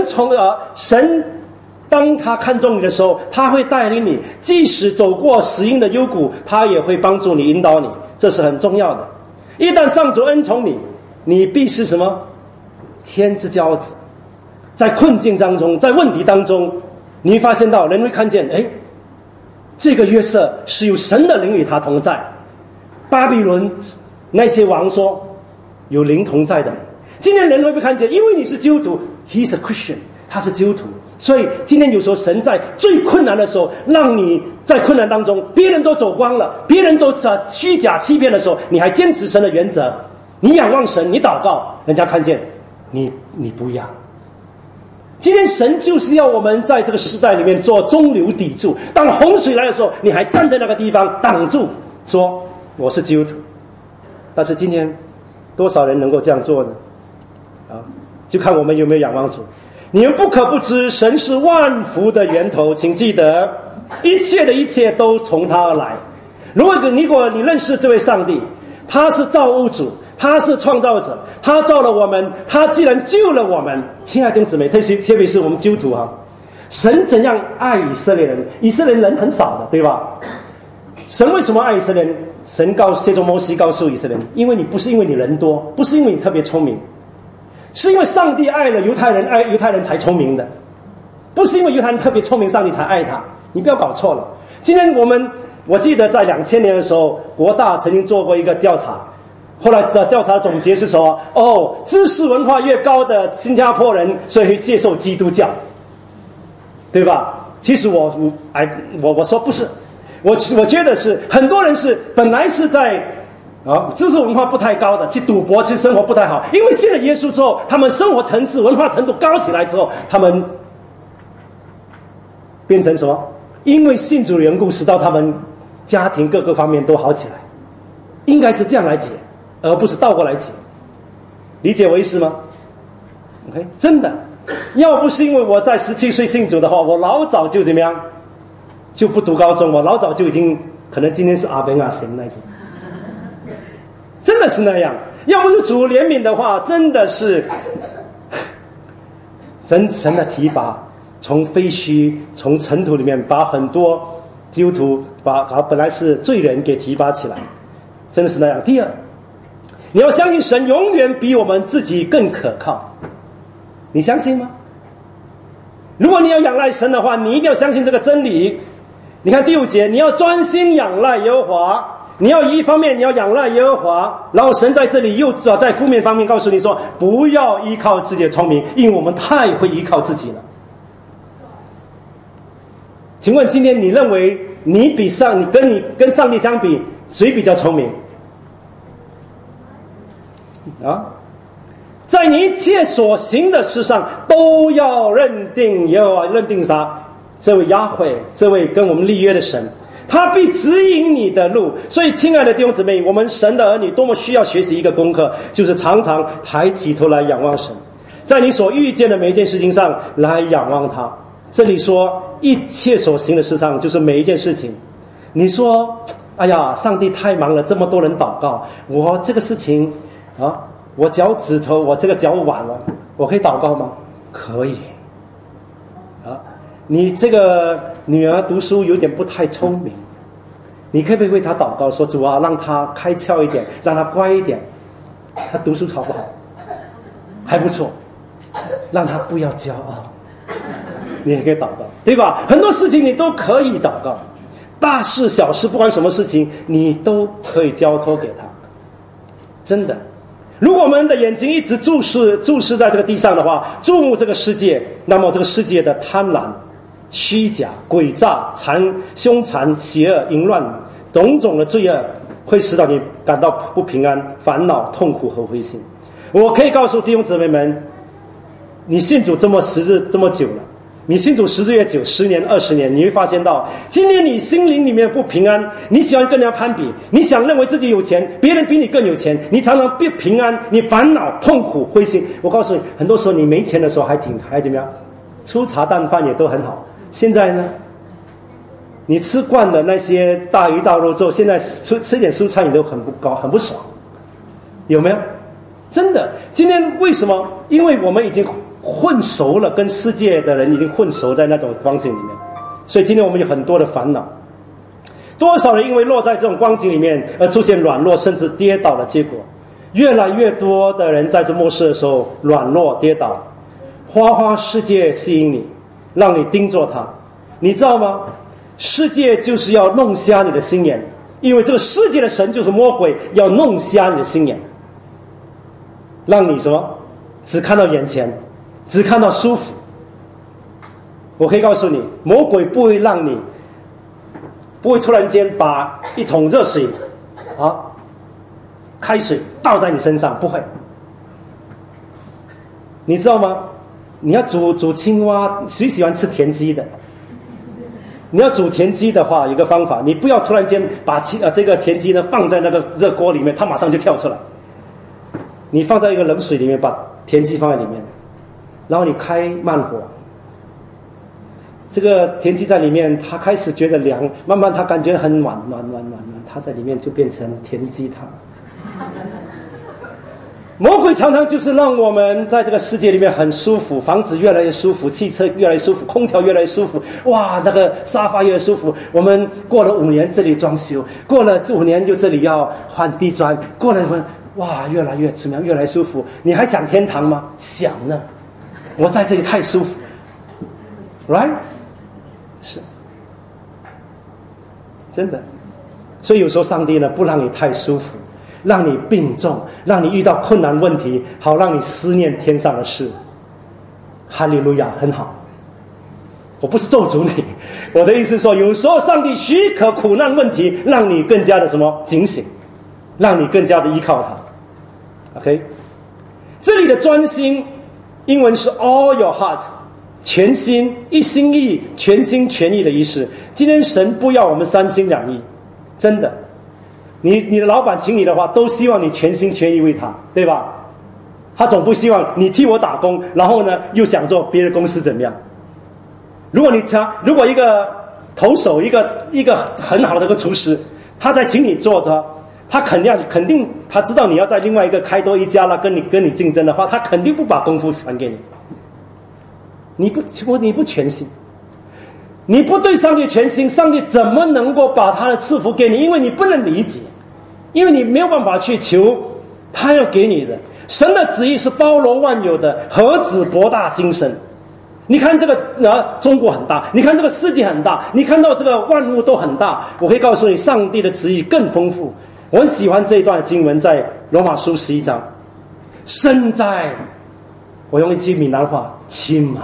当他看中你的时候，他会带领你，即使走过死荫的幽谷，他也会帮助你，引导你。 这是很重要的。一旦上主恩宠你，你必是什么？天之骄子。在困境当中，在问题当中，你会发现到人会看见，这个约瑟是有神的灵与他同在。巴比伦那些王说有灵同在的，今天人会不会看见？因为你是基督徒 ，He's a Christian， 他是基督徒，所以今天有时候神在最困难的时候，让你在困难当中，别人都走光了，别人都虚假欺骗的时候，你还坚持神的原则，你仰望神，你祷告，人家看见你不一样。今天神就是要我们在这个时代里面做中流砥柱，当洪水来的时候，你还站在那个地方挡住，说我是基督徒。但是今天多少人能够这样做呢？就看我们有没有仰望主。你们不可不知，神是万福的源头，请记得一切的一切都从他而来。如果你认识这位上帝，他是造物主，他是创造者，他造了我们，他既然救了我们，亲爱的弟兄姊妹，特别是我们基督徒神怎样爱以色列人？以色列人很少的，对吧？神为什么爱以色列人？神借着摩西告诉以色列人，因为你不是因为你人多，不是因为你特别聪明，是因为上帝爱了犹太人，爱犹太人才聪明的，不是因为犹太人特别聪明，上帝才爱他。你不要搞错了。今天我记得在2000年的时候，国大曾经做过一个调查，后来的调查总结是说，知识文化越高的新加坡人，所以会接受基督教，对吧？其实我说不是，我觉得是很多人是本来是在知识文化不太高的，去赌博，去生活不太好，因为信了耶稣之后，他们生活层次、文化程度高起来之后，他们变成什么？因为信主的缘故，使到他们家庭各个方面都好起来，应该是这样来解，而不是倒过来解。理解我意思吗 ？OK， 真的，要不是因为我在17岁信主的话，我老早就怎么样，就不读高中，我老早就已经可能今天是阿本阿神那种，真的是那样。要不是主怜悯的话，真的是真神的提拔。从废墟、从尘土里面把很多基督徒把本来是罪人给提拔起来，真的是那样。第二，你要相信神永远比我们自己更可靠，你相信吗？如果你要仰赖神的话，你一定要相信这个真理。你看第5节，你要专心仰赖耶和华，你要一方面你要仰赖耶和华，然后神在这里又在负面方面告诉你说，不要依靠自己的聪明，因为我们太会依靠自己了。请问今天你认为你跟上帝相比，谁比较聪明？在你一切所行的事上，都要认定耶和华，认定他，这位雅慧，这位跟我们立约的神，他必指引你的路。所以，亲爱的弟兄姊妹，我们神的儿女多么需要学习一个功课，就是常常抬起头来仰望神，在你所遇见的每一件事情上来仰望他。这里说一切所行的事上，就是每一件事情。你说哎呀，上帝太忙了，这么多人祷告，我这个事情我脚趾头，我这个脚崴了，我可以祷告吗？可以你这个女儿读书有点不太聪明，你可不可以为她祷告，说主啊，让她开窍一点，让她乖一点，她读书好不好？还不错，让她不要骄傲，你也可以祷告，对吧？很多事情你都可以祷告，大事小事，不管什么事情你都可以交托给他。真的，如果我们的眼睛一直注视在这个地上的话，注目这个世界，那么这个世界的贪婪、虚假、诡诈、凶残、邪恶、淫乱，种种的罪恶，会使到你感到不平安、烦恼、痛苦和灰心。我可以告诉弟兄姊妹们，你信主这么久了，你信主10越久，10年、20年，你会发现到，今天你心灵里面不平安，你喜欢跟人家攀比，你想认为自己有钱，别人比你更有钱，你常常不平安，你烦恼、痛苦、灰心。我告诉你，很多时候你没钱的时候还怎么样，粗茶淡饭也都很好。现在呢，你吃惯了那些大鱼大肉之后，现在吃点蔬菜你都很不爽，有没有？真的，今天为什么？因为我们已经混熟了，跟世界的人已经混熟在那种光景里面，所以今天我们有很多的烦恼。 多少人因为落在这种光景里面而出现软弱甚至跌倒的结果。越来越多的人在这末世的时候软弱跌倒，花花世界吸引你，让你盯着它。你知道吗？世界就是要弄瞎你的心眼，因为这个世界的神就是魔鬼，要弄瞎你的心眼，让你什么？只看到眼前，只看到舒服。我可以告诉你，魔鬼不会让你，不会突然间把一桶热水开水倒在你身上，不会。你知道吗？你要煮青蛙，谁喜欢吃田鸡的？你要煮田鸡的话，有个方法，你不要突然间把这个田鸡呢放在那个热锅里面，它马上就跳出来。你放在一个冷水里面，把田鸡放在里面，然后你开慢火，这个田鸡在里面，它开始觉得凉，慢慢它感觉很暖，它在里面就变成田鸡汤。魔鬼常常就是让我们在这个世界里面很舒服，房子越来越舒服，汽车越来越舒服，空调越来越舒服，哇，那个沙发越来越舒服。我们过了5年这里装修，过了5年就这里要换地砖，过了哇，越来越怎么样，越来越舒服。你还想天堂吗？想呢，我在这里太舒服 ，right？ 是，真的。所以有时候上帝呢不让你太舒服，让你病重，让你遇到困难问题，好让你思念天上的事。哈利路亚，很好。我不是咒诅你，我的意思说，有时候上帝许可苦难问题，让你更加的什么警醒，让你更加的依靠他。OK， 这里的专心，英文是 all your heart， 全心一心一意，全心全意的意思。今天神不要我们3心2意，真的。你的老板请你的话，都希望你全心全意为他，对吧？他总不希望你替我打工，然后呢又想做别的公司怎么样？如果一个投手，一个很好的一个厨师，他在请你做的，他肯定他知道你要在另外一个开多一家了，跟你竞争的话，他肯定不把功夫传给你。你不全心，你不对上帝全心，上帝怎么能够把他的赐福给你？因为你不能理解，因为你没有办法去求他要给你的。神的旨意是包罗万有的，何止博大精深。你看这个中国很大，你看这个世界很大，你看到这个万物都很大，我可以告诉你，上帝的旨意更丰富。我很喜欢这一段经文，在罗马书11章，身在，我用一句闽南话，亲嘛，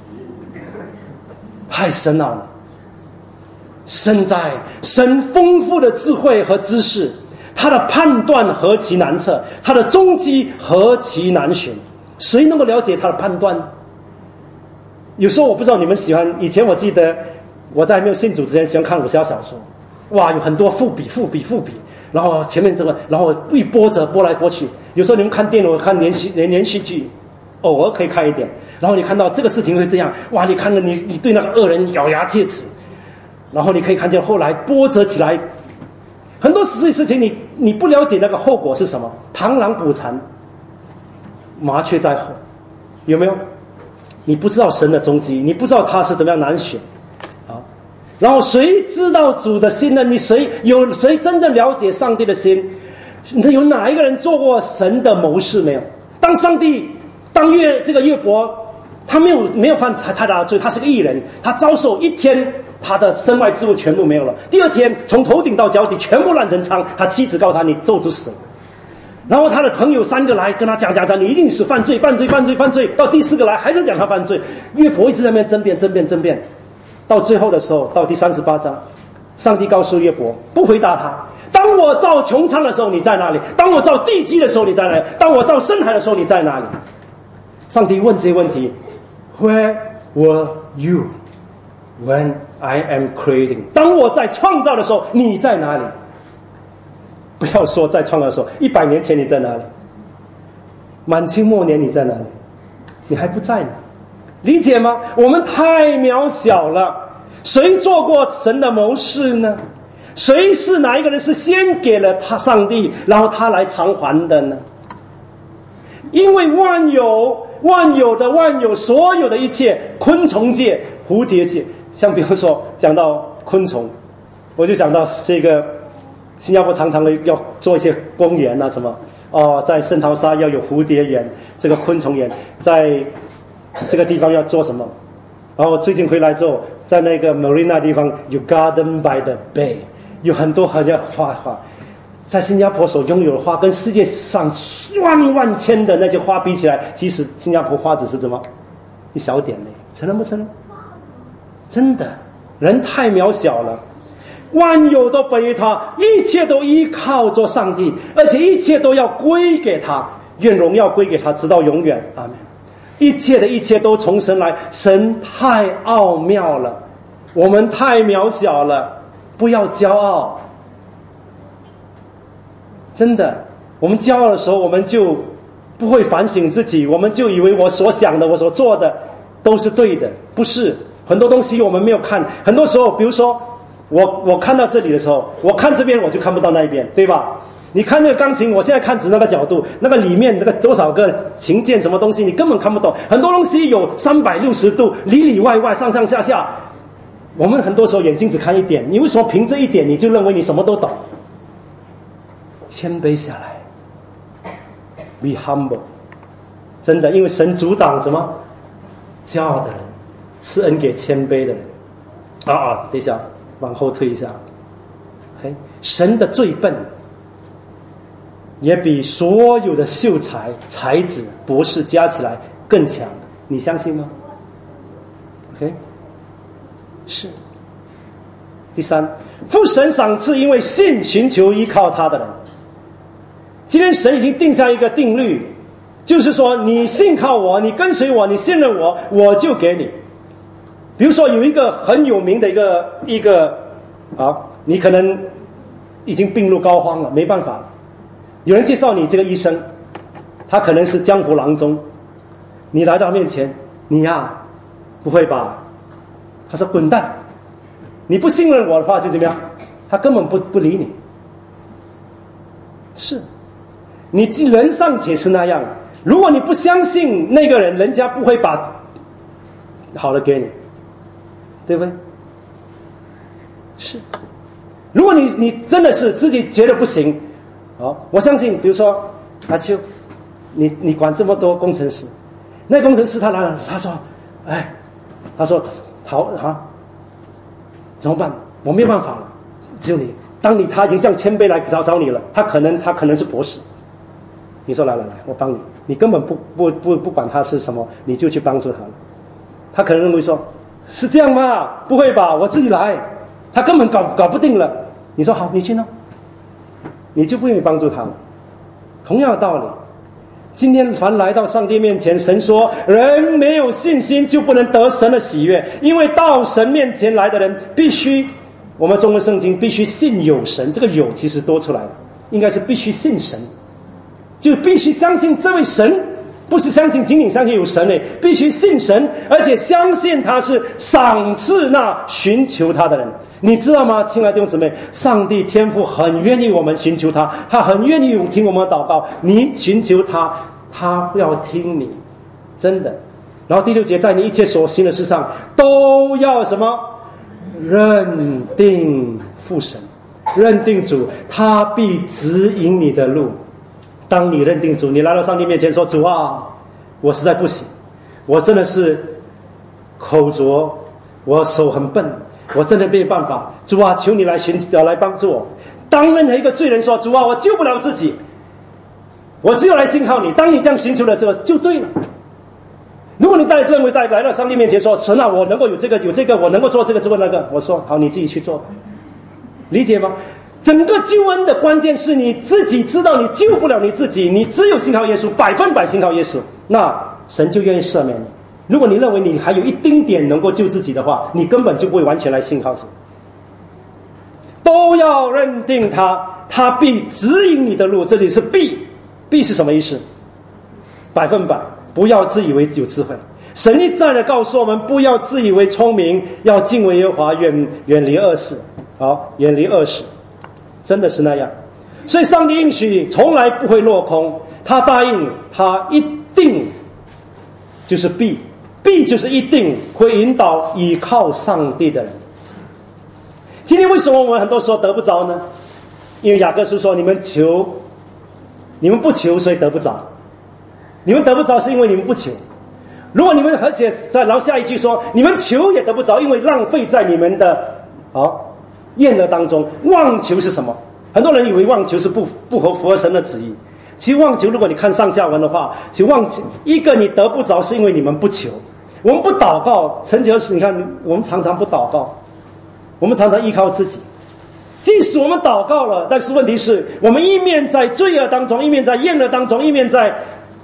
太深奥了。身在神丰富的智慧和知识，他的判断何其难测，他的踪迹何其难寻。谁能够了解他的判断呢？有时候我不知道你们喜欢，以前我记得我在还没有信主之前喜欢看武侠小说，哇，有很多伏笔，然后前面这个，然后一波折拨来拨去。有时候你们看电影，我看连续剧，偶尔可以看一点，然后你看到这个事情会这样，哇，你看到你对那个恶人咬牙切齿，然后你可以看见后来波折起来，很多事情你不了解那个后果是什么，螳螂捕蝉，麻雀在后，有没有？你不知道神的踪迹，你不知道他是怎么样难选，好，然后谁知道主的心呢？有谁真正了解上帝的心？有哪一个人做过神的谋士没有？当约伯，他没有犯太大的罪，他是个义人，他遭受一天他的身外之物全部没有了，第二天从头顶到脚底全部烂成疮，他妻子告他你咒诅死了。然后他的朋友3个来跟他讲，你一定是犯罪，到第4个来还是讲他犯罪。约伯一直在那边争辩，到最后的时候，到第38章，上帝告诉约伯，不回答他，当我造穹苍的时候你在哪里？当我造地基的时候你在哪里？当我造深海的时候你在哪里？上帝问这些问题， Where were you when I am creating？ 当我在创造的时候你在哪里？不要说在创造的时候，100年前你在哪里？满清末年你在哪里？你还不在呢，理解吗？我们太渺小了。谁做过神的谋士呢？谁是哪一个人是先给了他上帝，然后他来偿还的呢？因为万有所有的一切，昆虫界、蝴蝶界，像比如说讲到昆虫， 我就想到这个新加坡常常要做一些公园啊什么在圣淘沙要有蝴蝶园，这个昆虫园，在这个地方要做什么。然后最近回来之后，在那个 Marina 地方有 Garden by the Bay， 有很多好像花，在新加坡所拥有的花跟世界上万万千的那些花比起来，其实新加坡花只是怎么一小点呢？承认不承认？真的，人太渺小了，万有都本于他，一切都依靠着上帝，而且一切都要归给他，愿荣耀归给他，直到永远。阿们。一切的一切都从神来，神太奥妙了，我们太渺小了，不要骄傲。真的，我们骄傲的时候，我们就不会反省自己，我们就以为我所想的，我所做的都是对的，不是。很多东西我们没有看，很多时候比如说我看到这里的时候，我看这边我就看不到那一边，对吧？你看这个钢琴，我现在看只那个角度，那个里面那个多少个琴键什么东西你根本看不懂，很多东西有360度，里里外外上上下下，我们很多时候眼睛只看一点，你为什么凭这一点你就认为你什么都懂？谦卑下来， be humble。 真的，因为神阻挡什么？骄傲的人，赐恩给谦卑的人。等一下，往后退一下。神的最笨也比所有的秀才、才子、博士加起来更强，你相信吗？ OK， 是。第三，父神赏赐因为信寻求依靠他的人。今天神已经定下一个定律，就是说你信靠我，你跟随我，你信任我，我就给你。比如说有一个很有名的一个你可能已经病入膏肓了，没办法了，有人介绍你这个医生，他可能是江湖郎中，你来到面前，你不会吧？他说滚蛋，你不信任我的话就怎么样？他根本不理你。是，你人尚且是那样，如果你不相信那个人，人家不会把好的给你，对不对？是。如果你真的是自己觉得不行，我相信，比如说阿秋，你管这么多工程师，那工程师他来了，他说，他说好怎么办？我没有办法了，只有你。他已经这样谦卑来找你了，他可能是博士。你说来，我帮你，你根本不管他是什么，你就去帮助他了。他可能认为说，是这样吗？不会吧，我自己来。他根本搞不定了。你说好，你去呢，你就不愿意帮助他了。同样的道理，今天凡来到上帝面前，神说人没有信心就不能得神的喜悦，因为到神面前来的人必须，我们中文圣经必须信有神，这个有其实多出来了，应该是必须信神，就必须相信这位神，不是仅仅相信有神必须信神，而且相信他是赏赐那寻求他的人。你知道吗，亲爱的弟兄姊妹，上帝天父很愿意我们寻求他，他很愿意听我们的祷告，你寻求他，他要听你，真的。然后第6节，在你一切所行的事上都要什么？认定父神，认定主，他必指引你的路。当你认定主，你来到上帝面前说，主我实在不行，我真的是口拙，我手很笨，我真的没有办法，主求你来帮助我。当任何一个罪人说，主我救不了自己，我只有来信靠你，当你这样寻求了这个就对了。如果你认为来到上帝面前说，神我能够有这个，我能够做这个做那个，我说好，你自己去做，理解吗？整个救恩的关键是你自己知道你救不了你自己，你只有信靠耶稣，100%信靠耶稣，那神就愿意赦免你。如果你认为你还有一丁点能够救自己的话，你根本就不会完全来信靠神。都要认定他必指引你的路，这里是必是什么意思？100%，不要自以为有智慧。神一再的告诉我们，不要自以为聪明，要敬畏耶和华，远离恶事。远离恶事，真的是那样。所以上帝应许从来不会落空，他答应，他一定就是必就是一定会引导依靠上帝的人。 今天为什么我们很多时候得不着呢？因为雅各书说，你们不求，所以得不着。你们得不着是因为你们不求。如果你们，而且然后下一句说，你们求也得不着，因为浪费在你们的宴乐当中。妄求是什么？很多人以为妄求是不符合神的旨意。其实妄求，如果你看上下文的话，其实妄求一个你得不着，是因为你们不求。我们不祷告，曾几何时，你看我们常常不祷告，我们常常依靠自己。即使我们祷告了，但是问题是我们一面在罪恶当中，一面在宴乐当中，一面在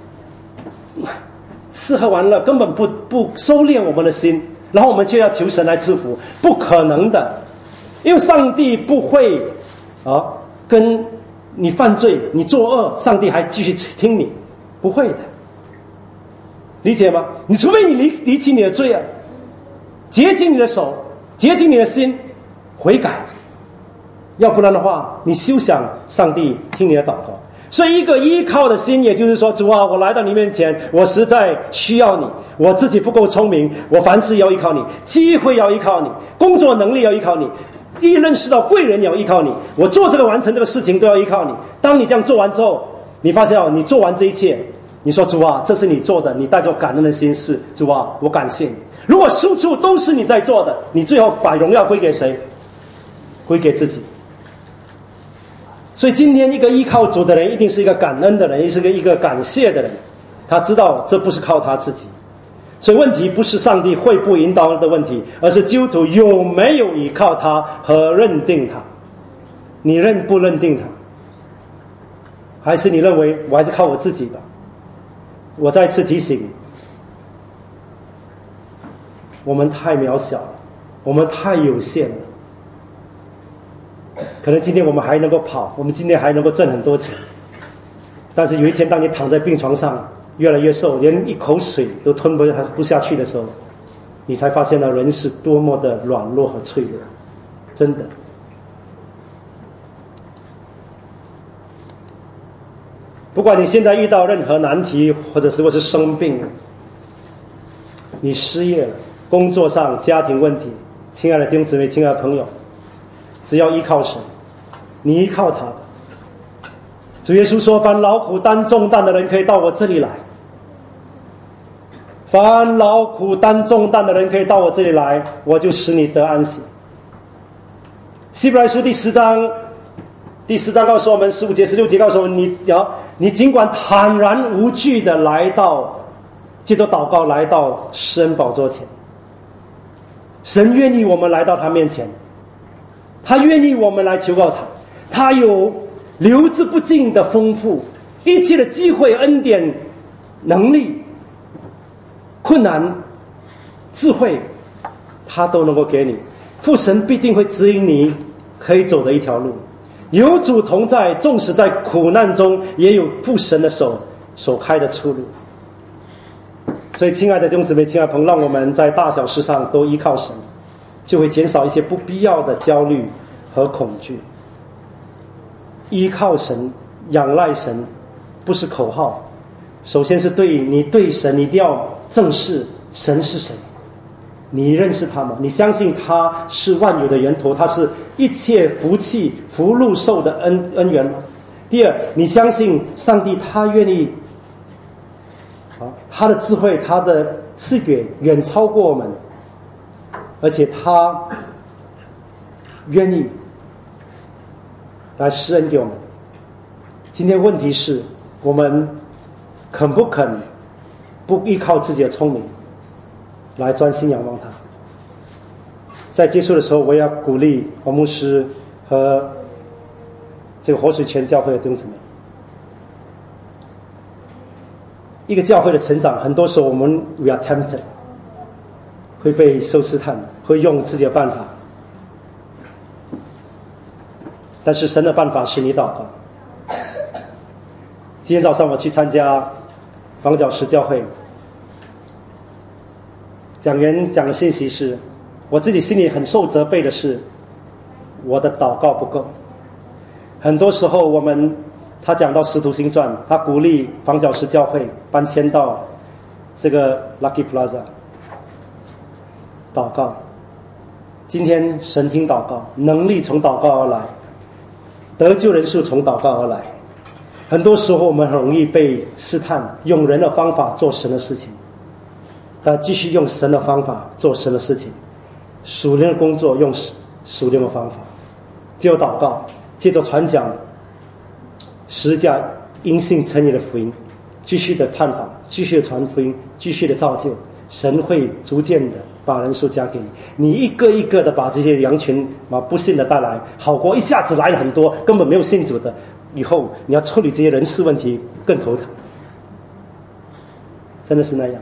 吃喝玩乐，根本不收敛我们的心，然后我们却要求神来赐福，不可能的。因为上帝不会跟你犯罪，你作恶，上帝还继续听你，不会的，理解吗？你除非你离弃你的罪洁净你的手，洁净你的心，悔改，要不然的话，你休想上帝听你的祷告。所以一个依靠的心，也就是说，主啊，我来到你面前，我实在需要你，我自己不够聪明，我凡事要依靠你，机会要依靠你，工作能力要依靠你，一认识到贵人也要依靠你，我做这个完成这个事情都要依靠你。当你这样做完之后，你发现你做完这一切，你说主啊，这是你做的，你带着感恩的心是主啊，我感谢你。如果处处都是你在做的，你最后把荣耀归给谁？归给自己。所以今天一个依靠主的人，一定是一个感恩的人，也是一个感谢的人。他知道这不是靠他自己。所以问题不是上帝会不引导的问题，而是基督徒有没有依靠他和认定他。你认不认定他？还是你认为我还是靠我自己吧？我再次提醒，我们太渺小了，我们太有限了。可能今天我们还能够跑，我们今天还能够挣很多钱，但是有一天当你躺在病床上越来越瘦，连一口水都吞不下去的时候，你才发现到人是多么的软弱和脆弱。真的，不管你现在遇到任何难题，或者如果是生病，你失业了，工作上家庭问题，亲爱的弟兄姊妹，亲爱的朋友，只要依靠神，你依靠他吧。主耶稣说，凡劳苦担重担的人可以到我这里来，凡劳苦担重担的人可以到我这里来，我就使你得安息。希伯来书第10章告诉我们，15节16节告诉我们，你尽管坦然无惧的来到，借着祷告来到施恩宝座前。神愿意我们来到他面前，他愿意我们来求告他，他有流之不尽的丰富，一切的机会、恩典、能力、困难、智慧，他都能够给你。父神必定会指引你可以走的一条路。有主同在，纵使在苦难中，也有父神的手开的出路。所以亲爱的弟兄姊妹，亲爱的朋友，让我们在大小事上都依靠神，就会减少一些不必要的焦虑和恐惧。依靠神，仰赖神，不是口号。首先是对神一定要正视神是谁。你认识他吗？你相信他是万有的源头，他是一切福气福禄寿的恩源吗？第二，你相信上帝他愿意他的智慧，他的赐给远超过我们，而且他愿意来施恩给我们。今天问题是我们肯不肯不依靠自己的聪明来专心仰望他。在结束的时候，我也要鼓励黄牧师和这个活水泉教会的弟兄姊妹，一个教会的成长，很多时候我们 we are tempted， 会被受试探，会用自己的办法，但是神的办法是你祷告。今天早上我去参加房角石教会，讲员讲的信息是，我自己心里很受责备的是，我的祷告不够。很多时候他讲到使徒行传，他鼓励房角石教会搬迁到这个 Lucky Plaza 祷告。 今天神听祷告，能力从祷告而来，得救人数从祷告而来。很多时候我们很容易被试探，用人的方法做神的事情，继续用神的方法做神的事情，属灵的工作用属灵的方法，借着祷告，借着传讲十架因信称义的福音，继续的探访，继续的传福音，继续的造就，神会逐渐的把人数加给你，你一个一个的把这些羊群不信的带来，好过一下子来了很多根本没有信主的，以后你要处理这些人事问题更头疼，真的是那样。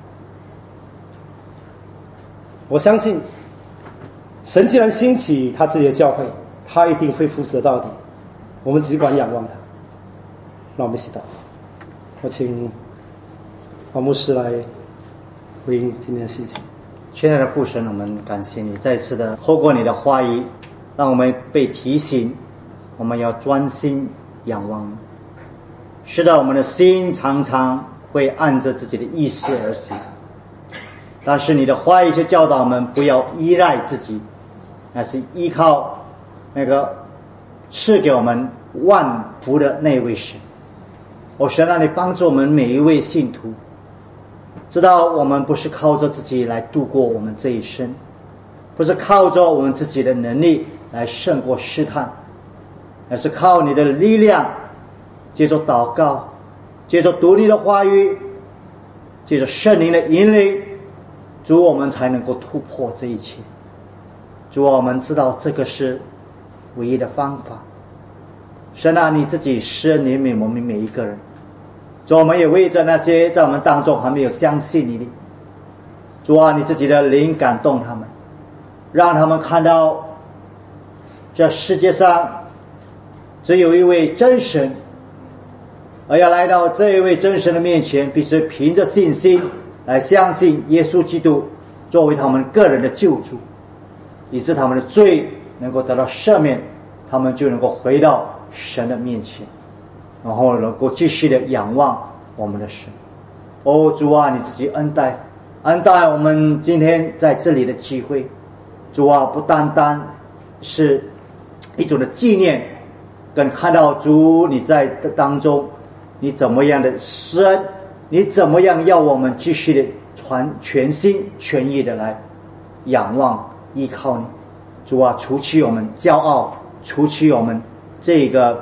我相信神既然兴起他自己的教会，他一定会负责到底，我们只管仰望他。让我们一起祷告。我请黄牧师来回应今天的信息。 亲爱的父神，我们感谢你再次的透过你的话语，让我们被提醒，我们要专心仰望。是的，我们的心常常会按着自己的意思而行，但是你的话语却教导我们不要依赖自己，而是依靠那个赐给我们万福的那位神。神让你帮助我们每一位信徒，知道我们不是靠着自己来度过我们这一生，不是靠着我们自己的能力来胜过试探，而是靠你的力量，借着祷告，借着读你的话语，借着圣灵的引领，主，我们才能够突破这一切。主，我们知道这个是唯一的方法。神啊，你自己施恩怜悯我们每一个人。主，我们也为着那些在我们当中还没有相信你的，主啊，你自己的灵感动他们，让他们看到这世界上只有一位真神，而要来到这一位真神的面前，必须凭着信心来相信耶稣基督作为他们个人的救主，以致他们的罪能够得到赦免，他们就能够回到神的面前，然后能够继续的仰望我们的神。主啊，你自己恩待我们今天在这里的机会。主啊，不单单是一种的纪念，更看到主你在当中你怎么样的施恩，你怎么样要我们继续的全心全意的来仰望依靠你。主啊，除去我们骄傲，除去我们这个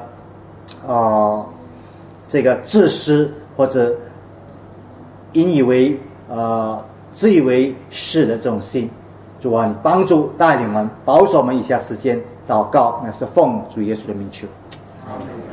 自私或者自以为是的这种心。主啊，你帮助带领我们，保守我们以下时间祷告，那是奉主耶稣的名求。阿们。